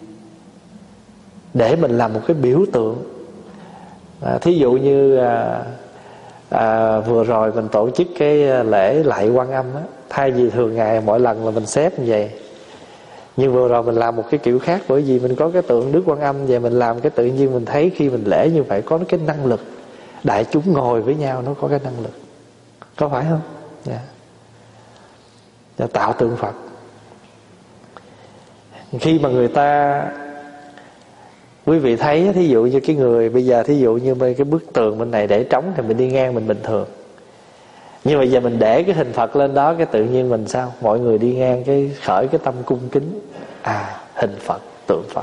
Để mình làm một cái biểu tượng. à, Thí dụ như à, à, vừa rồi mình tổ chức cái lễ lạy Quan Âm á, thay vì thường ngày mỗi lần là mình xếp như vậy, Nhưng vừa rồi mình làm một cái kiểu khác, bởi vì mình có cái tượng Đức Quan Âm và mình làm cái tự nhiên mình thấy khi mình lễ như vậy có cái năng lực, đại chúng ngồi với nhau nó có cái năng lực, có phải không? Dạ. Và tạo tượng Phật. Khi mà người ta, quý vị thấy thí dụ như cái người bây giờ, thí dụ như cái bức tường bên này để trống thì mình đi ngang mình bình thường. Nhưng mà giờ mình để cái hình Phật lên đó, cái tự nhiên mình sao? Mọi người đi ngang cái khởi cái tâm cung kính. À, hình Phật, tượng Phật.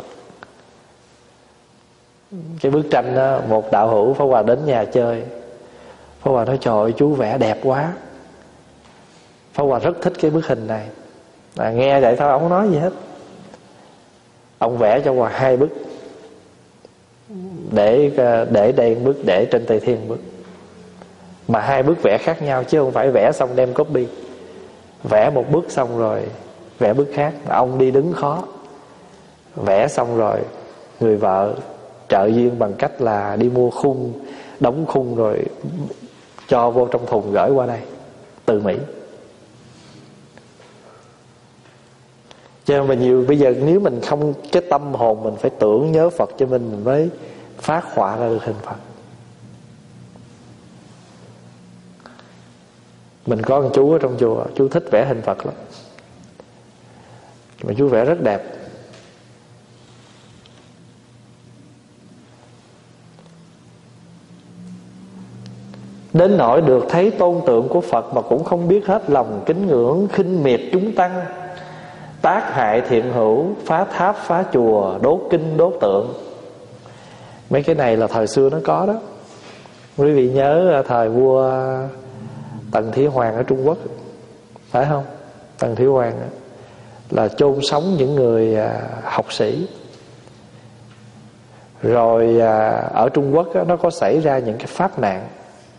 Cái bức tranh đó, một đạo hữu Pháp Hòa đến nhà chơi, Pháp Hòa nói trời ơi chú vẽ đẹp quá. Pháp Hòa rất thích cái bức hình này. À, nghe vậy thôi, ông không nói gì hết. Ông vẽ cho Hòa hai bức, để để đây một bức, để trên Tây Thiên một bức, mà hai bức vẽ khác nhau chứ không phải vẽ xong đem copy. Vẽ một bức xong rồi vẽ bức khác. Ông đi đứng khó, vẽ xong rồi người vợ trợ duyên bằng cách là đi mua khung, đóng khung rồi cho vô trong thùng gửi qua đây từ Mỹ. Cho nên mà nhiều bây giờ nếu mình không, cái tâm hồn mình phải tưởng nhớ Phật cho mình, mình mới phát họa ra được hình Phật. Mình có một chú ở trong chùa, chú thích vẽ hình Phật lắm, mà chú vẽ rất đẹp. Đến nỗi được thấy tôn tượng của Phật mà cũng không biết hết lòng kính ngưỡng, khinh miệt chúng tăng, tác hại thiện hữu, phá tháp phá chùa, đốt kinh đốt tượng. Mấy cái này là thời xưa nó có đó. Quý vị nhớ thời vua Tần Thủy Hoàng ở Trung Quốc, phải không? Tần Thủy Hoàng là chôn sống những người học sĩ. Rồi ở Trung Quốc nó có xảy ra những cái pháp nạn,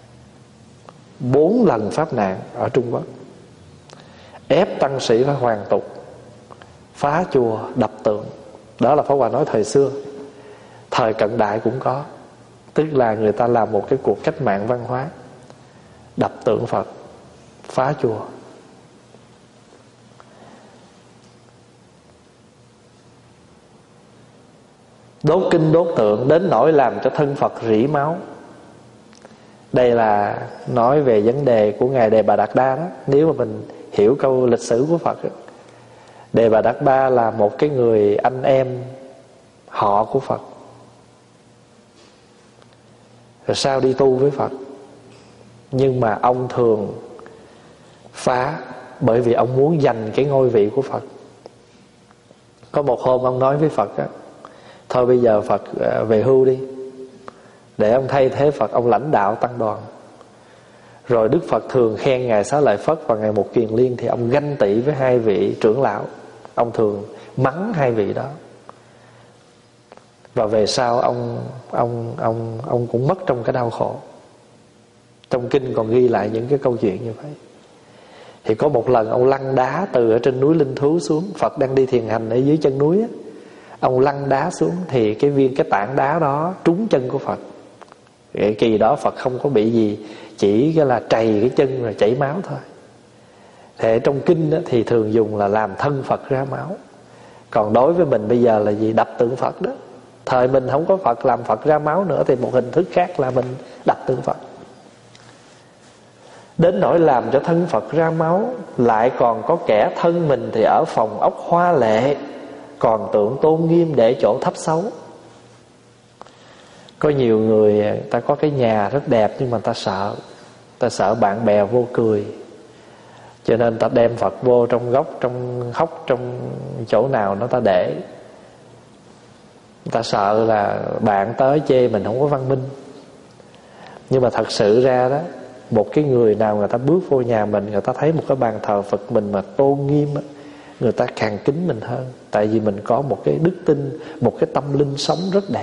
bốn lần pháp nạn ở Trung Quốc, ép tăng sĩ phải hoàn tục, phá chùa, đập tượng. Đó là Pháp Hòa nói thời xưa. Thời cận đại cũng có, tức là người ta làm một cái cuộc cách mạng văn hóa, đập tượng Phật, phá chùa. Đốt kinh đốt tượng đến nỗi làm cho thân Phật rỉ máu. Đây là nói về vấn đề của Ngài Đề Bà Đạt Đa đó. Nếu mà mình hiểu câu lịch sử của Phật đó, Đề Bà Đạt Đa là một cái người anh em họ của Phật, rồi sau đi tu với Phật. Nhưng mà ông thường phá, bởi vì ông muốn giành cái ngôi vị của Phật. Có một hôm ông nói với Phật đó, thôi bây giờ Phật về hưu đi, để ông thay thế Phật, ông lãnh đạo tăng đoàn. Rồi Đức Phật thường khen Ngài Xá Lợi Phất và Ngài Mục Kiền Liên, thì ông ganh tị với hai vị trưởng lão, ông thường mắng hai vị đó. Và về sau ông ông ông ông cũng mất trong cái đau khổ. Trong kinh còn ghi lại những cái câu chuyện như vậy. Thì có một lần ông lăn đá từ ở trên núi Linh Thú xuống, Phật đang đi thiền hành ở dưới chân núi á, ông lăn đá xuống thì cái viên cái tảng đá đó trúng chân của Phật. Cái kỳ đó Phật không có bị gì, chỉ cái là trầy cái chân rồi chảy máu thôi. Thế trong kinh đó, thì thường dùng là làm thân Phật ra máu. Còn đối với mình bây giờ là gì? Đập tượng Phật đó. Thời mình không có Phật làm Phật ra máu nữa, thì một hình thức khác là mình đập tượng Phật. Đến nỗi làm cho thân Phật ra máu, lại còn có kẻ thân mình thì ở phòng ốc hoa lệ, còn tượng tôn nghiêm để chỗ thấp xấu. Có nhiều người ta có cái nhà rất đẹp, nhưng mà ta sợ, ta sợ bạn bè vô cười, cho nên ta đem Phật vô trong góc, trong hốc, trong chỗ nào nó ta để. Ta sợ là bạn tới chê mình không có văn minh. Nhưng mà thật sự ra đó, một cái người nào người ta bước vô nhà mình, người ta thấy một cái bàn thờ Phật mình mà tôn nghiêm á, người ta càng kính mình hơn. Tại vì mình có một cái đức tin, một cái tâm linh sống rất đẹp.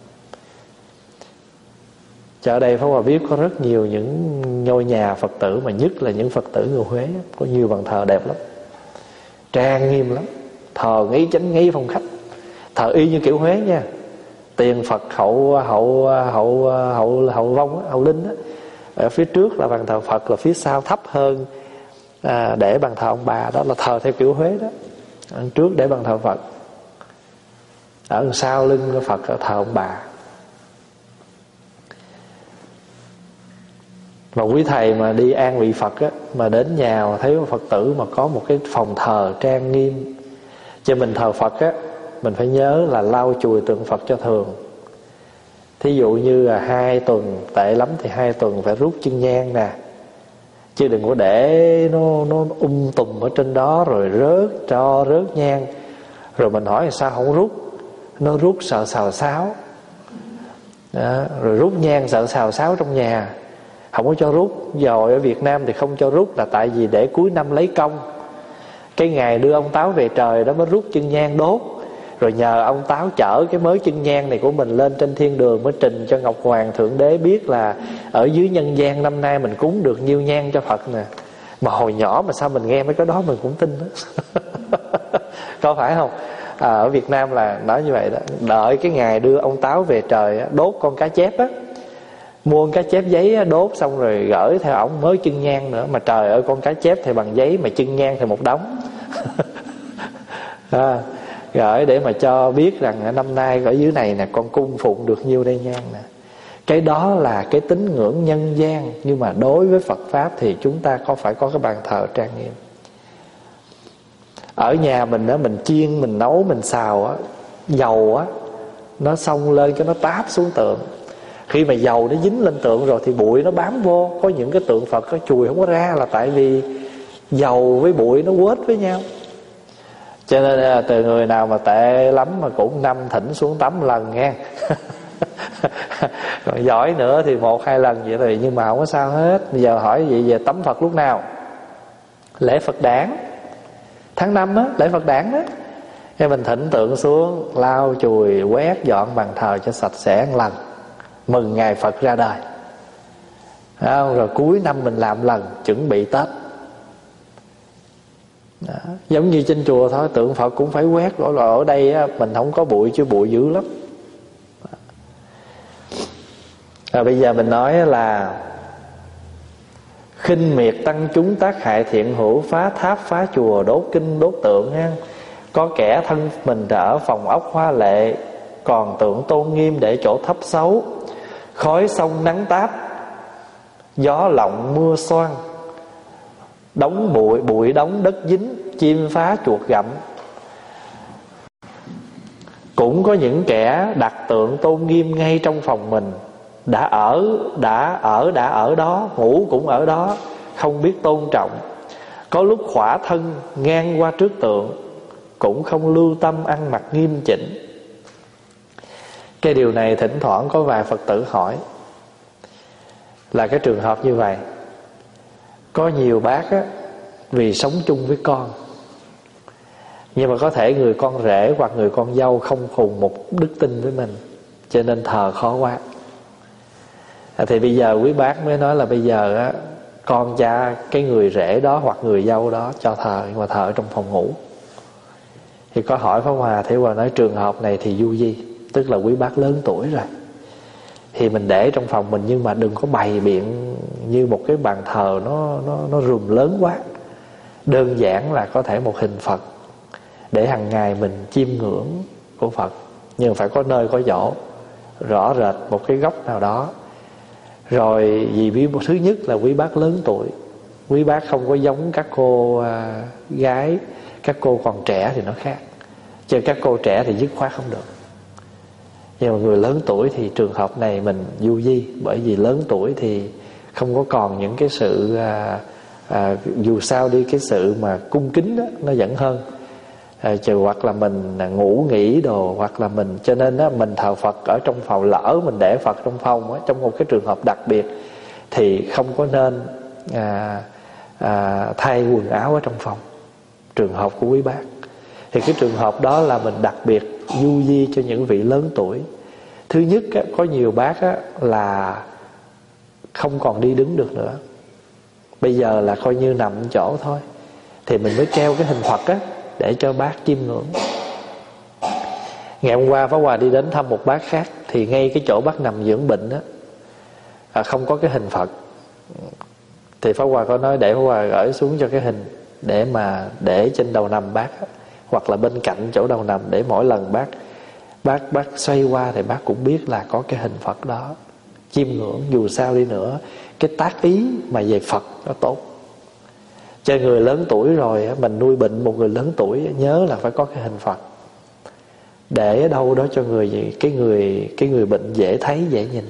Ở đây Pháp Hòa biết có rất nhiều những ngôi nhà Phật tử, mà nhất là những Phật tử người Huế, có nhiều bàn thờ đẹp lắm, trang nghiêm lắm, thờ ngay chánh ngay phòng khách, thờ y như kiểu Huế nha. Tiền Phật hậu hậu hậu hậu hậu vong hậu linh á, ở phía trước là bàn thờ Phật, là phía sau thấp hơn à, để bàn thờ ông bà, đó là thờ theo kiểu Huế đó. Ở trước để bàn thờ Phật, ở sau lưng của Phật ở thờ ông bà. Mà quý thầy mà đi an vị Phật á, mà đến nhà mà thấy Phật tử mà có một cái phòng thờ trang nghiêm, cho mình thờ Phật á, mình phải nhớ là lau chùi tượng Phật cho thường. Thí dụ như là hai tuần, tệ lắm thì hai tuần phải rút chân nhang nè, chứ đừng có để nó nó um tùm ở trên đó rồi rớt cho rớt nhang, rồi mình hỏi sao không rút, nó rút sợ xào xáo đó, rồi rút nhang sợ xào xáo trong nhà, không có cho rút. Rồi ở Việt Nam thì không cho rút là tại vì để cuối năm lấy công, cái ngày đưa ông Táo về trời đó mới rút chân nhang đốt, rồi nhờ ông Táo chở cái mớ chân nhang này của mình lên trên thiên đường, mới trình cho Ngọc Hoàng Thượng Đế biết là ở dưới nhân gian năm nay mình cúng được nhiêu nhang cho Phật nè. Mà hồi nhỏ mà sao mình nghe mấy cái đó mình cũng tin đó. Có phải không? À, ở Việt Nam là nói như vậy đó. Đợi cái ngày đưa ông Táo về trời đốt con cá chép á, mua cá chép giấy đốt xong rồi gửi theo ổng mới chân nhang nữa. Mà trời ơi, con cá chép thì bằng giấy mà chân nhang thì một đống. À, gửi để mà cho biết rằng năm nay ở dưới này nè con cung phụng được nhiêu đây nhang nè. Cái đó là cái tín ngưỡng nhân gian, nhưng mà đối với Phật Pháp thì chúng ta có phải có cái bàn thờ trang nghiêm. Ở nhà mình đó, mình chiên, mình nấu, mình xào á, dầu á nó xông lên cho nó táp xuống tượng. Khi mà dầu nó dính lên tượng rồi thì bụi nó bám vô. Có những cái tượng Phật có chùi không có ra là tại vì dầu với bụi nó quết với nhau. Cho nên là từ người nào mà tệ lắm mà cũng năm thỉnh xuống tắm lần nghe. Còn giỏi nữa thì một hai lần vậy thôi, nhưng mà không có sao hết. Bây giờ hỏi vậy về tắm Phật lúc nào? Lễ Phật đản tháng năm á, lễ Phật đản đó, cái mình thỉnh tượng xuống, lau chùi quét dọn bàn thờ cho sạch sẽ một lần, mừng ngày Phật ra đời. Không? Rồi cuối năm mình làm lần, chuẩn bị Tết. Đó. Giống như trên chùa thôi, tượng Phật cũng phải quét. Rồi ở đây á, mình không có bụi, chứ bụi dữ lắm. Rồi bây giờ mình nói là khinh miệt tăng chúng, tác hại thiện hữu, phá tháp phá chùa, đốt kinh đốt tượng ha. Có kẻ thân mình ở phòng ốc hoa lệ, còn tượng tôn nghiêm để chỗ thấp xấu. Khói sông nắng táp, gió lộng mưa xoan, đóng bụi bụi đóng đất dính, chim phá chuột gặm. Cũng có những kẻ đặt tượng tôn nghiêm ngay trong phòng mình, đã ở đã ở đã ở đó, ngủ cũng ở đó, không biết tôn trọng. Có lúc khỏa thân ngang qua trước tượng, cũng không lưu tâm ăn mặc nghiêm chỉnh. Cái điều này thỉnh thoảng có vài Phật tử hỏi là cái trường hợp như vậy. Có nhiều bác á, vì sống chung với con, nhưng mà có thể người con rể hoặc người con dâu không cùng một đức tin với mình, cho nên thờ khó quá. à, Thì bây giờ quý bác mới nói là bây giờ á, con cha cái người rể đó hoặc người dâu đó cho thờ, nhưng mà thờ ở trong phòng ngủ. Thì có hỏi Pháp Hòa, Thế Hòa nói trường hợp này thì du di, tức là quý bác lớn tuổi rồi, thì mình để trong phòng mình, nhưng mà đừng có bày biện như một cái bàn thờ nó nó nó rùm lớn quá. Đơn giản là có thể một hình Phật để hàng ngày mình chiêm ngưỡng của Phật, nhưng phải có nơi có chỗ, rõ rệt một cái góc nào đó. Rồi vì bí thứ nhất là quý bác lớn tuổi, quý bác không có giống các cô à, gái, các cô còn trẻ thì nó khác. Chứ các cô trẻ thì dứt khoát không được. Nhưng mà người lớn tuổi thì trường hợp này mình du di, bởi vì lớn tuổi thì không có còn những cái sự à, à, dù sao đi cái sự mà cung kính đó, nó vẫn hơn. À, trừ hoặc là mình ngủ nghỉ đồ, hoặc là mình, cho nên đó, mình thờ Phật ở trong phòng, lỡ mình để Phật trong phòng á, trong một cái trường hợp đặc biệt thì không có nên à, à, thay quần áo ở trong phòng. Trường hợp của quý bác thì cái trường hợp đó là mình đặc biệt du di cho những vị lớn tuổi. Thứ nhất á, có nhiều bác á, là không còn đi đứng được nữa, bây giờ là coi như nằm chỗ thôi, thì mình mới treo cái hình Phật á để cho bác chiêm ngưỡng. Ngày hôm qua Pháp Hòa đi đến thăm một bác khác, thì ngay cái chỗ bác nằm dưỡng bệnh á, à, không có cái hình Phật. Thì Pháp Hòa có nói để Pháp Hòa gửi xuống cho cái hình, để mà để trên đầu nằm bác á. hoặc là bên cạnh chỗ đầu nằm, để mỗi lần bác bác bác xoay qua thì bác cũng biết là có cái hình Phật đó. Chiêm ngưỡng, dù sao đi nữa cái tác ý mà về Phật nó tốt. Cho người lớn tuổi rồi, mình nuôi bệnh một người lớn tuổi, nhớ là phải có cái hình Phật, để ở đâu đó cho người gì cái người cái người bệnh dễ thấy, dễ nhìn.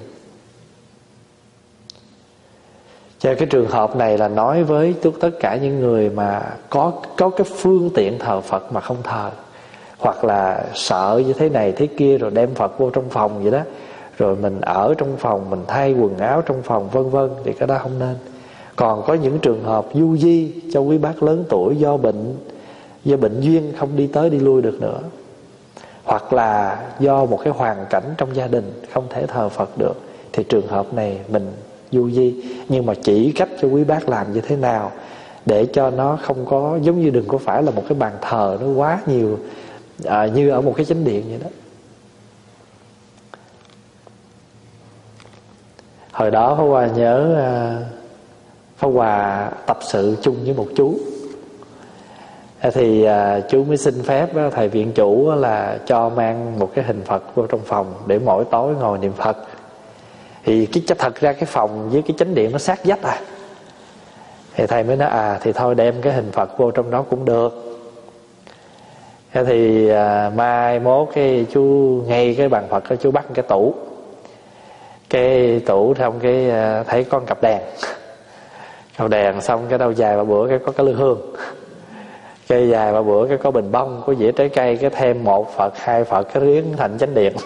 Cho cái trường hợp này là nói với tất cả những người mà có có cái phương tiện thờ Phật mà không thờ, hoặc là sợ như thế này thế kia rồi đem Phật vô trong phòng vậy đó, rồi mình ở trong phòng, mình thay quần áo trong phòng vân vân, thì cái đó không nên. Còn có những trường hợp du di cho quý bác lớn tuổi do bệnh do bệnh duyên không đi tới đi lui được nữa, hoặc là do một cái hoàn cảnh trong gia đình không thể thờ Phật được, thì trường hợp này mình du di, nhưng mà chỉ cách cho quý bác làm như thế nào để cho nó không có, giống như đừng có phải là một cái bàn thờ nó quá nhiều, à, như ở một cái chánh điện vậy đó. Hồi đó Pháp Hòa nhớ à, Pháp Hòa tập sự chung với một chú, thì à, chú mới xin phép đó, thầy viện chủ là cho mang một cái hình Phật vô trong phòng để mỗi tối ngồi niệm Phật. Thì cái thật ra cái phòng với cái chánh điện nó sát vách à, thì thầy mới nói à thì thôi đem cái hình Phật vô trong đó cũng được. Thế thì à, mai mốt cái chú ngay cái bàn Phật đó, chú bắt cái tủ, cái tủ xong cái à, thấy con cặp đèn cặp đèn xong cái đâu dài ba bữa cái có cái lư hương, cái dài ba bữa cái có bình bông, có dĩa trái cây, cái thêm một Phật hai Phật cái riếng thành chánh điện.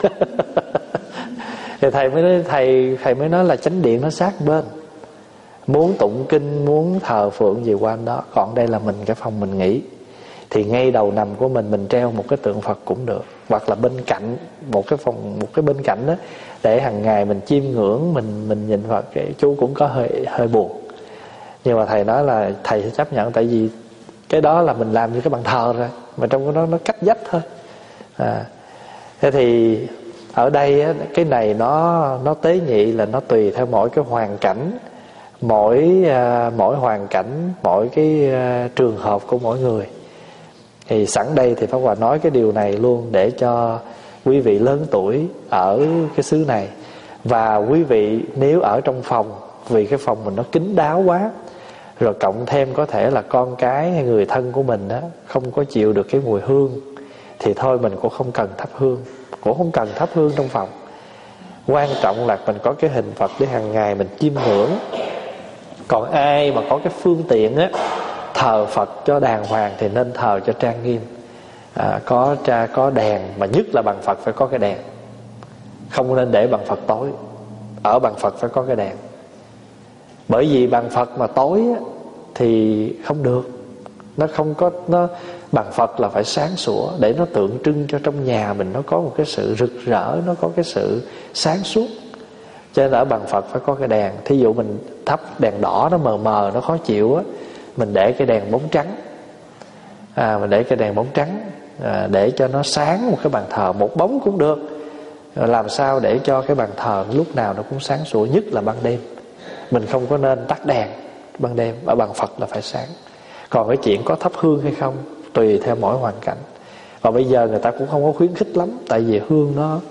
Thì thầy mới nói, thầy thầy mới nói là chánh điện nó sát bên, muốn tụng kinh, muốn thờ phượng gì qua đó. Còn đây là mình cái phòng mình nghỉ, thì ngay đầu nằm của mình mình treo một cái tượng Phật cũng được, hoặc là bên cạnh một cái phòng, một cái bên cạnh đó, để hàng ngày mình chiêm ngưỡng, mình mình nhìn Phật. Cái chú cũng có hơi hơi buồn, nhưng mà thầy nói là thầy sẽ chấp nhận, tại vì cái đó là mình làm như cái bàn thờ rồi, mà trong cái đó nó cách vách thôi. À, thế thì ở đây á, cái này nó nó tế nhị là nó tùy theo mỗi cái hoàn cảnh, mỗi uh, mỗi hoàn cảnh, mỗi cái uh, trường hợp của mỗi người. Thì sẵn đây thì Pháp Hòa nói cái điều này luôn để cho quý vị lớn tuổi ở cái xứ này, và quý vị nếu ở trong phòng, vì cái phòng mình nó kín đáo quá, rồi cộng thêm có thể là con cái hay người thân của mình á không có chịu được cái mùi hương, thì thôi mình cũng không cần thắp hương, cũng không cần thắp hương trong phòng. Quan trọng là mình có cái hình Phật để hàng ngày mình chiêm ngưỡng. Còn ai mà có cái phương tiện á thờ Phật cho đàng hoàng thì nên thờ cho trang nghiêm, à, có tra có đèn, mà nhất là bàn Phật phải có cái đèn, không nên để bàn Phật tối. Ở bàn Phật phải có cái đèn, bởi vì bàn Phật mà tối á, thì không được, nó không có nó bàn Phật là phải sáng sủa, để nó tượng trưng cho trong nhà mình nó có một cái sự rực rỡ, nó có cái sự sáng suốt. Cho nên ở bàn Phật phải có cái đèn. Thí dụ mình thắp đèn đỏ nó mờ mờ, nó khó chịu á, mình để cái đèn bóng trắng, à, mình để cái đèn bóng trắng, à, để cho nó sáng một cái bàn thờ, một bóng cũng được. Rồi làm sao để cho cái bàn thờ lúc nào nó cũng sáng sủa, nhất là ban đêm. Mình không có nên tắt đèn ban đêm, ở bàn Phật là phải sáng. Còn cái chuyện có thắp hương hay không tùy theo mỗi hoàn cảnh. Và bây giờ người ta cũng không có khuyến khích lắm, tại vì hương nó,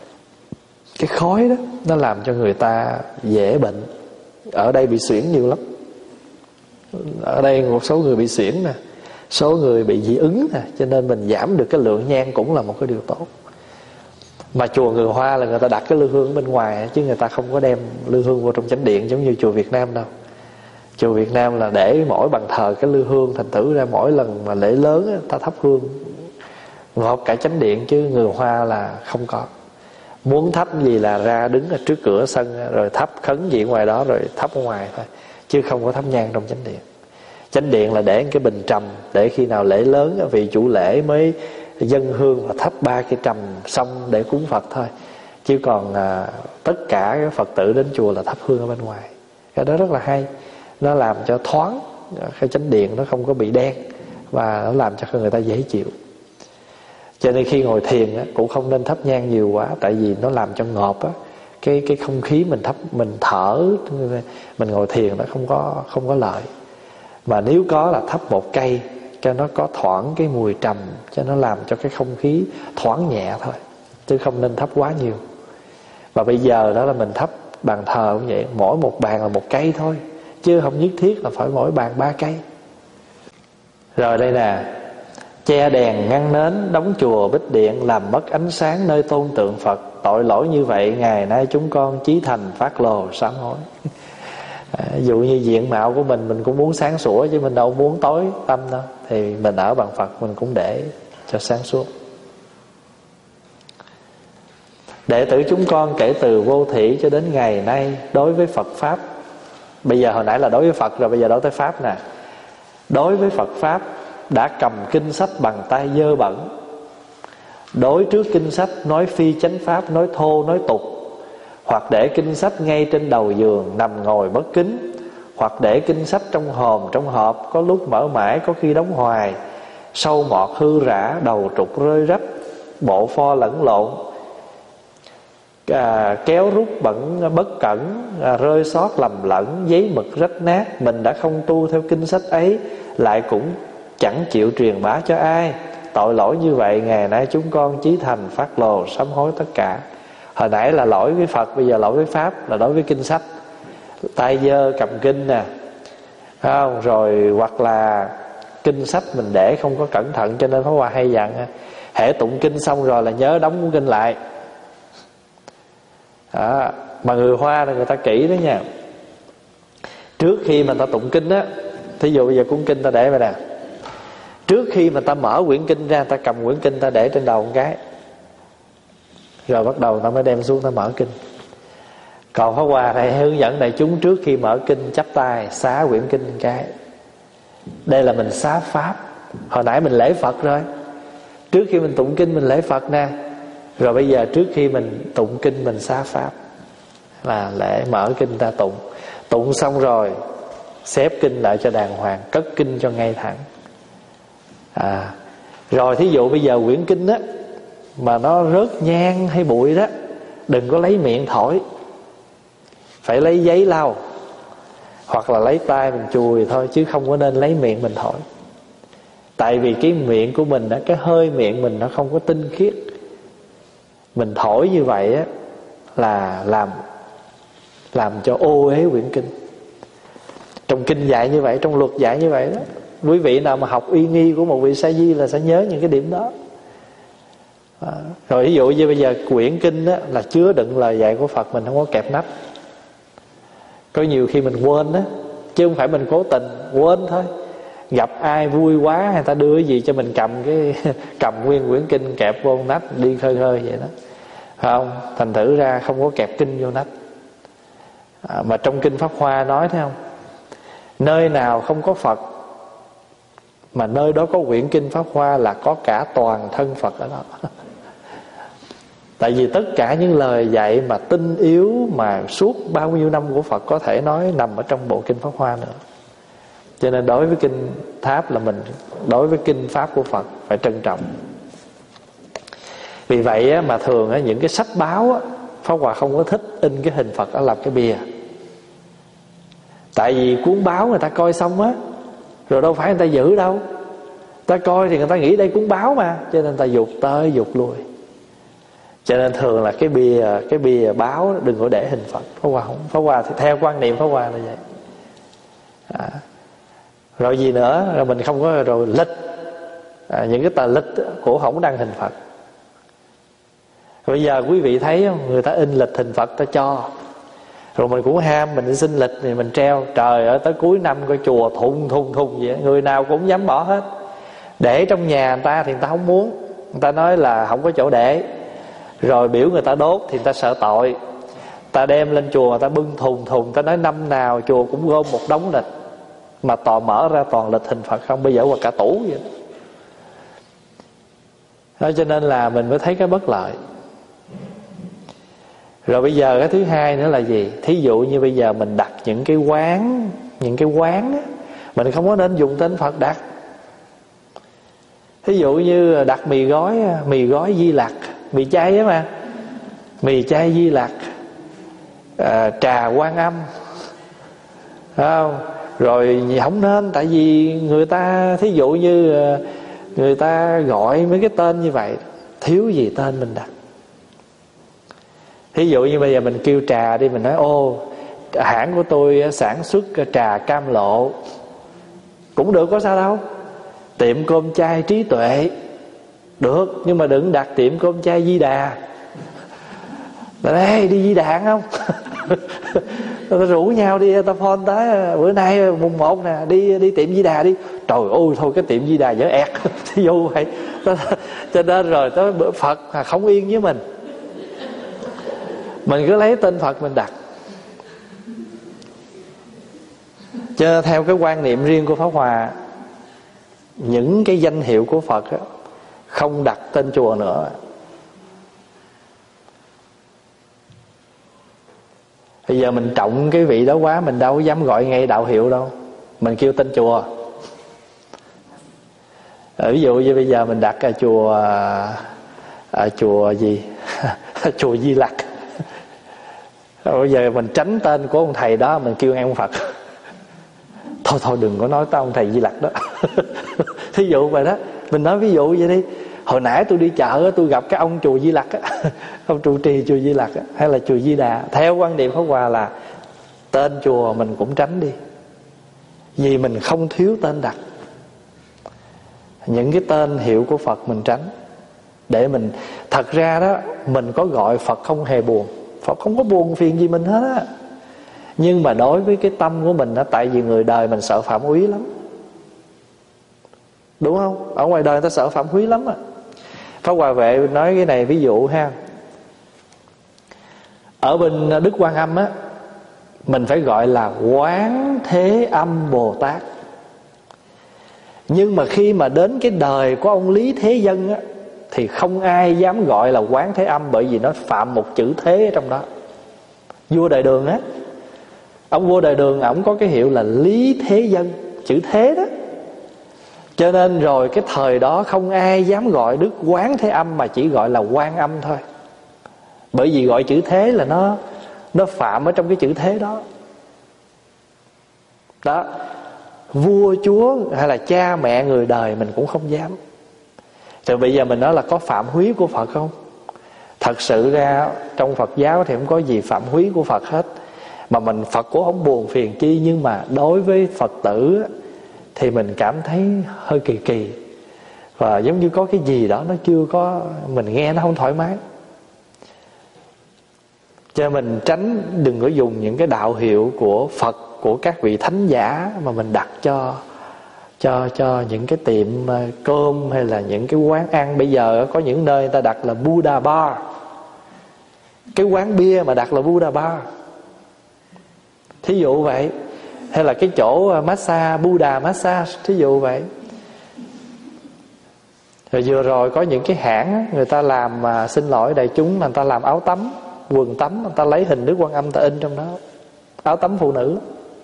cái khói đó nó làm cho người ta dễ bệnh. Ở đây bị suyễn nhiều lắm. Ở đây một số người bị suyễn nè, số người bị dị ứng nè, cho nên mình giảm được cái lượng nhang cũng là một cái điều tốt. Mà chùa người Hoa là người ta đặt cái lư hương bên ngoài, chứ người ta không có đem lư hương vô trong chánh điện giống như chùa Việt Nam đâu. Chùa Việt Nam là để mỗi bàn thờ cái lư hương, thành thử ra mỗi lần mà lễ lớn ta thắp hương ngọt cả chánh điện, chứ người Hoa là không có. Muốn thắp gì là ra đứng ở trước cửa sân rồi thắp khấn gì ngoài đó rồi thắp ở ngoài thôi, chứ không có thắp nhang trong chánh điện. Chánh điện là để cái bình trầm, để khi nào lễ lớn vị chủ lễ mới dâng hương, là thắp ba cái trầm xong để cúng Phật thôi. Chứ còn à, tất cả các Phật tử đến chùa là thắp hương ở bên ngoài. Cái đó rất là hay, nó làm cho thoáng cái chánh điện, nó không có bị đen, và nó làm cho người ta dễ chịu. Cho nên khi ngồi thiền á, cũng không nên thắp nhang nhiều quá, tại vì nó làm cho ngộp á, cái cái không khí mình thắp, mình thở, mình ngồi thiền nó không có không có lợi. Mà nếu có là thắp một cây cho nó có thoảng cái mùi trầm, cho nó làm cho cái không khí thoáng nhẹ thôi, chứ không nên thắp quá nhiều. Và bây giờ đó là mình thắp bàn thờ cũng vậy, mỗi một bàn là một cây thôi, chứ không nhất thiết là phải mỗi bàn ba cây. Rồi đây nè, che đèn ngăn nến, đóng chùa bích điện, làm mất ánh sáng nơi tôn tượng Phật. Tội lỗi như vậy ngày nay chúng con chí thành phát lồ sám hối. À, ví dụ như diện mạo của mình mình cũng muốn sáng sủa, chứ mình đâu muốn tối tâm đâu. Thì mình ở bằng Phật mình cũng để cho sáng suốt. Đệ tử chúng con kể từ vô thủy cho đến ngày nay, đối với Phật Pháp, bây giờ hồi nãy là đối với Phật rồi, bây giờ đối với Pháp nè. Đối với Phật Pháp đã cầm kinh sách bằng tay dơ bẩn, đối trước kinh sách nói phi chánh pháp, nói thô nói tục, hoặc để kinh sách ngay trên đầu giường nằm ngồi bất kính, hoặc để kinh sách trong hòm trong hộp, có lúc mở mãi có khi đóng hoài, sâu mọt hư rã, đầu trục rơi rách, bộ pho lẫn lộn, à, kéo rút bẩn bất cẩn, à, rơi sót lầm lẫn, giấy mực rách nát. Mình đã không tu theo kinh sách ấy, lại cũng chẳng chịu truyền bá cho ai. Tội lỗi như vậy ngày nay chúng con chí thành phát lồ sám hối tất cả. Hồi nãy là lỗi với Phật, bây giờ lỗi với Pháp là đối với kinh sách. Tay dơ cầm kinh nè, không? Rồi hoặc là kinh sách mình để không có cẩn thận, cho nên Pháp Hòa hay dặn hễ tụng kinh xong rồi là nhớ đóng cuốn kinh lại. Đó. Mà người Hoa là người ta kỹ đó nha. Trước khi mà ta tụng kinh á, thí dụ bây giờ cuốn kinh ta để vậy nè, trước khi mà ta mở quyển kinh ra, ta cầm quyển kinh ta để trên đầu một cái, rồi bắt đầu ta mới đem xuống ta mở kinh. Còn Pháp Hòa này hướng dẫn đại chúng trước khi mở kinh chắp tay xá quyển kinh một cái. Đây là mình xá Pháp. Hồi nãy mình lễ Phật rồi, trước khi mình tụng kinh mình lễ Phật nè, rồi bây giờ trước khi mình tụng kinh mình xá Pháp, là lễ mở kinh ta tụng. Tụng xong rồi xếp kinh lại cho đàng hoàng, cất kinh cho ngay thẳng. à, Rồi thí dụ bây giờ quyển kinh á mà nó rớt nhang hay bụi đó, đừng có lấy miệng thổi, phải lấy giấy lau, hoặc là lấy tay mình chùi thôi, chứ không có nên lấy miệng mình thổi. Tại vì cái miệng của mình đó, cái hơi miệng mình nó không có tinh khiết. Mình thổi như vậy á là làm làm cho ô uế quyển kinh. Trong kinh dạy như vậy, trong luật dạy như vậy đó. Quý vị nào mà học uy nghi của một vị sa di là sẽ nhớ những cái điểm đó. À, rồi ví dụ như bây giờ quyển kinh đó là chứa đựng lời dạy của Phật, mình không có kẹp nắp. Có nhiều khi mình quên đó, chứ không phải mình cố tình, quên thôi. Gặp ai vui quá, người ta đưa cái gì cho mình cầm cái cầm nguyên quyển kinh kẹp vô nách đi khơi khơi vậy đó, phải không? Thành thử ra không có kẹp kinh vô nách. À, mà trong kinh Pháp Hoa nói thấy không, nơi nào không có Phật mà nơi đó có quyển kinh Pháp Hoa là có cả toàn thân Phật ở đó. Tại vì tất cả những lời dạy mà tinh yếu mà suốt bao nhiêu năm của Phật có thể nói nằm ở trong bộ kinh Pháp Hoa nữa. Cho nên đối với kinh Tháp là mình, đối với kinh Pháp của Phật phải trân trọng. Vì vậy á, mà thường á, những cái sách báo á, Pháp Hòa không có thích in cái hình Phật ở làm cái bìa. Tại vì cuốn báo người ta coi xong á, rồi đâu phải người ta giữ đâu. Ta coi thì người ta nghĩ đây cuốn báo mà, cho nên người ta dục tới dục lui. Cho nên thường là cái bìa cái bìa báo đừng có để hình Phật. Pháp Hòa không, Pháp Hòa thì theo quan niệm Pháp Hòa là vậy. À. Rồi gì nữa, rồi mình không có rồi lịch, à, những cái tờ lịch của không đăng hình Phật. Bây giờ quý vị thấy không, người ta in lịch hình Phật ta cho, rồi mình cũng ham mình đi xin lịch thì mình treo. Trời ơi, tới cuối năm coi chùa thùng thùng thùng vậy, người nào cũng dám bỏ hết. Để trong nhà người ta thì người ta không muốn, người ta nói là không có chỗ để. Rồi biểu người ta đốt thì người ta sợ tội, ta đem lên chùa người ta bưng thùng thùng. Ta nói năm nào chùa cũng gom một đống lịch, mà toàn mở ra toàn lịch hình Phật không, bây giờ qua cả tủ vậy đó. Đó, cho nên là mình mới thấy cái bất lợi. Rồi bây giờ cái thứ hai nữa là gì? Thí dụ như bây giờ mình đặt những cái quán, những cái quán á, mình không có nên dùng tên Phật đặt. Thí dụ như đặt mì gói, mì gói Di Lặc, mì chay á mà, mì chay Di Lặc, à, trà Quan Âm, phải không? Rồi không nên, tại vì người ta thí dụ như người ta gọi mấy cái tên như vậy, thiếu gì tên mình đặt. Thí dụ như bây giờ mình kêu trà đi, mình nói ô hãng của tôi sản xuất trà cam lộ, cũng được, có sao đâu. Tiệm cơm chay trí tuệ được, nhưng mà đừng đặt tiệm cơm chay Di Đà. Đây đi Di Đà không? Ta rủ nhau đi, ta phone tới bữa nay mùng một nè, đi đi tiệm Di Đà đi. Trời ơi thôi cái tiệm Di Đà dở ẹt. Thì vô vậy. Cho nên rồi tới bữa Phật không yên với mình, mình cứ lấy tên Phật mình đặt. Cho theo cái quan niệm riêng của Pháp Hòa, những cái danh hiệu của Phật á, không đặt tên chùa nữa. Bây giờ mình trọng cái vị đó quá, mình đâu dám gọi ngay đạo hiệu đâu, mình kêu tên chùa. Ví dụ như bây giờ mình đặt ở chùa ở chùa gì chùa Di Lặc. Bây giờ mình tránh tên của ông thầy đó, mình kêu ngay ông Phật. Thôi thôi đừng có nói tới ông thầy Di Lặc đó. Thí dụ vậy đó, mình nói ví dụ vậy đi. Hồi nãy tôi đi chợ tôi gặp cái ông chùa Di Lặc á, ông trụ trì chùa Di Lặc á, hay là chùa Di Đà. Theo quan điểm Pháp Hòa là tên chùa mình cũng tránh đi, vì mình không thiếu tên đặt. Những cái tên hiệu của Phật mình tránh, để mình, thật ra đó mình có gọi Phật không hề buồn, Phật không có buồn phiền gì mình hết á. Nhưng mà đối với cái tâm của mình đó, tại vì người đời mình sợ phạm úy lắm, đúng không? Ở ngoài đời người ta sợ phạm úy lắm à. Pháp Hòa Vệ nói cái này ví dụ ha. Ở bên Đức Quan Âm á, mình phải gọi là Quán Thế Âm Bồ Tát. Nhưng mà khi mà đến cái đời của ông Lý Thế Dân á, thì không ai dám gọi là Quán Thế Âm, bởi vì nó phạm một chữ thế ở trong đó. Vua Đại Đường á, ông vua Đại Đường ổng có cái hiệu là Lý Thế Dân, chữ thế đó. Cho nên rồi cái thời đó không ai dám gọi Đức Quán Thế Âm, mà chỉ gọi là Quan Âm thôi. Bởi vì gọi chữ thế là nó Nó phạm ở trong cái chữ thế đó. Đó, vua chúa hay là cha mẹ người đời mình cũng không dám. Thì bây giờ mình nói là có phạm húy của Phật không? Thật sự ra trong Phật giáo thì không có gì phạm húy của Phật hết, mà mình Phật cũng không buồn phiền chi. Nhưng mà đối với Phật tử thì mình cảm thấy hơi kỳ kỳ, và giống như có cái gì đó nó chưa có, mình nghe nó không thoải mái. Cho mình tránh, đừng có dùng những cái đạo hiệu của Phật, của các vị thánh giả mà mình đặt cho cho cho những cái tiệm cơm hay là những cái quán ăn. Bây giờ có những nơi người ta đặt là Buddha Bar, cái quán bia mà đặt là Buddha Bar, thí dụ vậy. Hay là cái chỗ massage Buddha Massage, thí dụ vậy. Rồi vừa rồi có những cái hãng người ta làm, mà xin lỗi đại chúng, là người ta làm áo tắm, quần tắm, người ta lấy hình Đức Quan Âm ta in trong đó, áo tắm phụ nữ.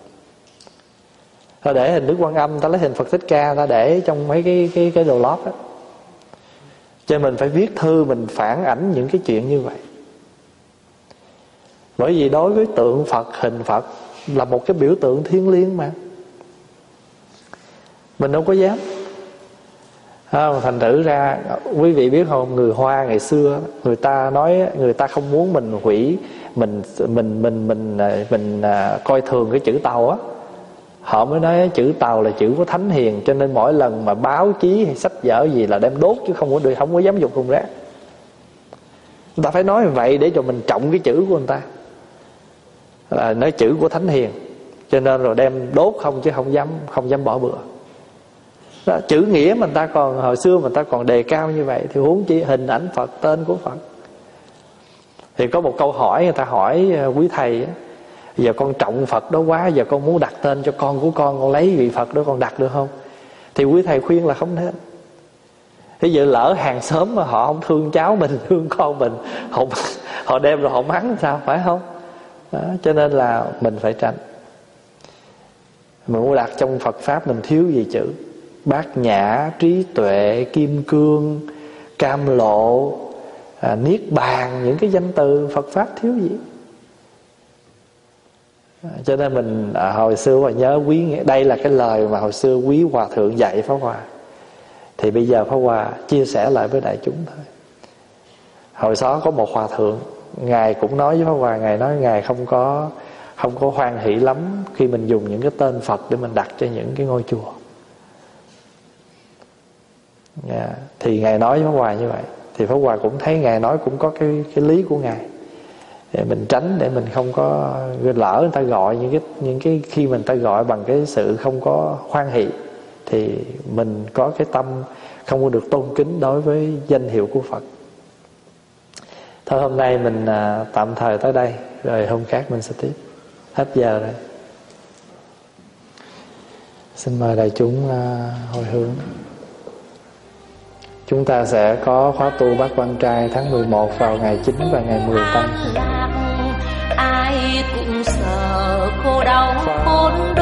Ta để hình Đức Quan Âm, ta lấy hình Phật Thích Ca, ta để trong mấy cái cái cái đồ lót đó. Cho nên mình phải viết thư, mình phản ảnh những cái chuyện như vậy. Bởi vì đối với tượng Phật, hình Phật là một cái biểu tượng thiêng liêng mà, mình đâu có dám. À, thành thử ra quý vị biết không, người Hoa ngày xưa người ta nói, người ta không muốn mình hủy, mình mình mình mình mình, mình coi thường cái chữ Tàu á. Họ mới nói chữ Tàu là chữ của Thánh Hiền, cho nên mỗi lần mà báo chí hay sách vở gì là đem đốt, chứ không có được, không có dám dùng thùng rác. Người ta phải nói vậy để cho mình trọng cái chữ của người ta, là nói chữ của Thánh Hiền, cho nên rồi đem đốt không, chứ không dám không dám bỏ bữa. Đó, chữ nghĩa mà người ta còn, hồi xưa mà người ta còn đề cao như vậy, thì huống chi hình ảnh Phật, tên của Phật. Thì có một câu hỏi người ta hỏi quý thầy, giờ con trọng Phật đó quá, giờ con muốn đặt tên cho con của con, con lấy vị Phật đó con đặt được không? Thì quý thầy khuyên là không nên. Thế giờ lỡ hàng xóm mà họ không thương cháu mình, thương con mình, họ, họ đem rồi họ mắng sao, phải không? Đó, cho nên là mình phải tránh. Mình muốn đặt trong Phật Pháp mình thiếu gì chữ Bát Nhã, Trí Tuệ, Kim Cương, Cam Lộ, à, Niết Bàn, những cái danh từ Phật Pháp thiếu gì. Cho nên mình à, hồi xưa mà nhớ quý, đây là cái lời mà hồi xưa quý hòa thượng dạy Pháp Hòa, thì bây giờ Pháp Hòa chia sẻ lại với đại chúng thôi. Hồi đó có một hòa thượng, ngài cũng nói với Pháp Hòa, ngài nói ngài không có không có hoan hỷ lắm khi mình dùng những cái tên Phật để mình đặt cho những cái ngôi chùa. Yeah. Thì ngài nói với Pháp Hòa như vậy, thì Pháp Hòa cũng thấy ngài nói cũng có cái cái lý của ngài, để mình tránh, để mình không có lỡ người ta gọi những cái những cái khi mình ta gọi bằng cái sự không có hoan hỷ, thì mình có cái tâm không có được tôn kính đối với danh hiệu của Phật. Thôi hôm nay mình à, tạm thời tới đây, rồi hôm khác mình sẽ tiếp. Hết giờ rồi. Xin mời đại chúng à, hồi hướng. Chúng ta sẽ có khóa tu Bát Quan Trai tháng mười một vào ngày chín và ngày mười Tây. Ai cũng sợ khổ đau khốn